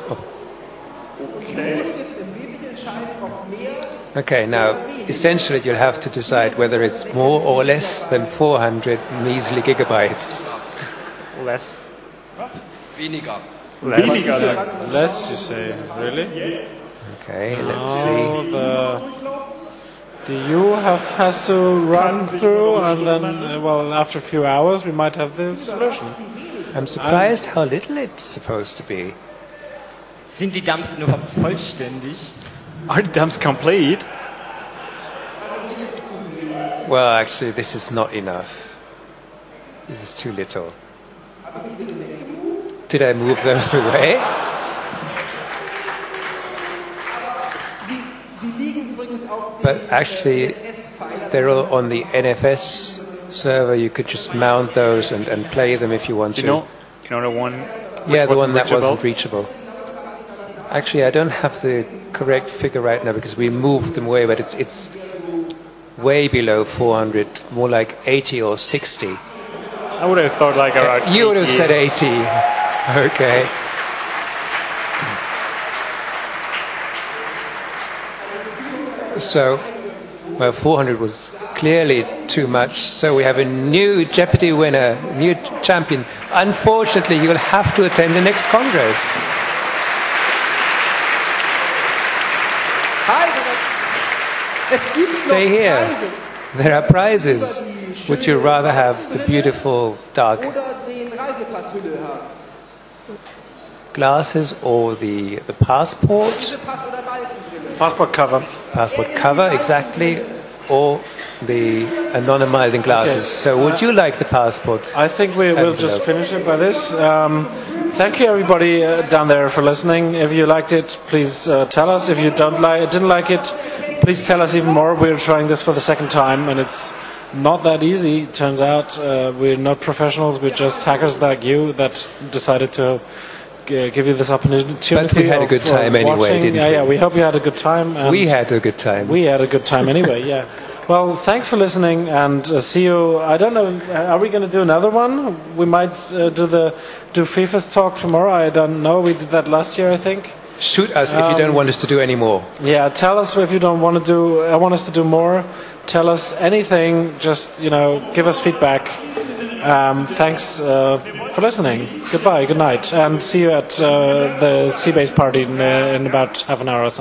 Okay, now, essentially you'll have to decide whether it's more or less than 400 measly gigabytes. Less. Weniger. Less, you say, really? Okay, let's see. The U has to run through, and then, after a few hours, we might have the solution. I'm surprised how little it's supposed to be. Sind die Dumps denn überhaupt vollständig? Are the dumps complete? Well, actually, this is not enough. This is too little. Did I move those away? But actually, they're all on the NFS server. You could just mount those and play them if you want to. You know the one? Yeah, the one that wasn't reachable. Actually, I don't have the correct figure right now because we moved them away, but it's way below 400, more like 80 or 60. I would have thought like around You would have said 80. Okay. So, well, 400 was clearly too much. So we have a new Jeopardy winner, new champion. Unfortunately, you will have to attend the next Congress. Stay here. There are prizes. Would you rather have the beautiful dark glasses or the passport? Passport cover. Passport cover, exactly. Or the anonymizing glasses. Okay. So would you like the passport? I think we will just finish it by this. Thank you, everybody down there, for listening. If you liked it, please tell us. If you didn't like it, please tell us even more. We're trying this for the second time, and it's not that easy. It turns out we're not professionals. We're just hackers like you that decided to give you this opportunity. But we had a good time anyway, didn't we? Yeah, we hope you had a good time. And we had a good time. We had a good time anyway, yeah. Well, thanks for listening, and see you. I don't know, are we going to do another one? We might do FIFA's talk tomorrow. I don't know. We did that last year, I think. Shoot us if you don't want us to do any more. Yeah, tell us if you don't want to do. I want us to do more. Tell us anything. Just give us feedback. Thanks for listening. Goodbye. Good night, and see you at the Seabase party in about half an hour or something.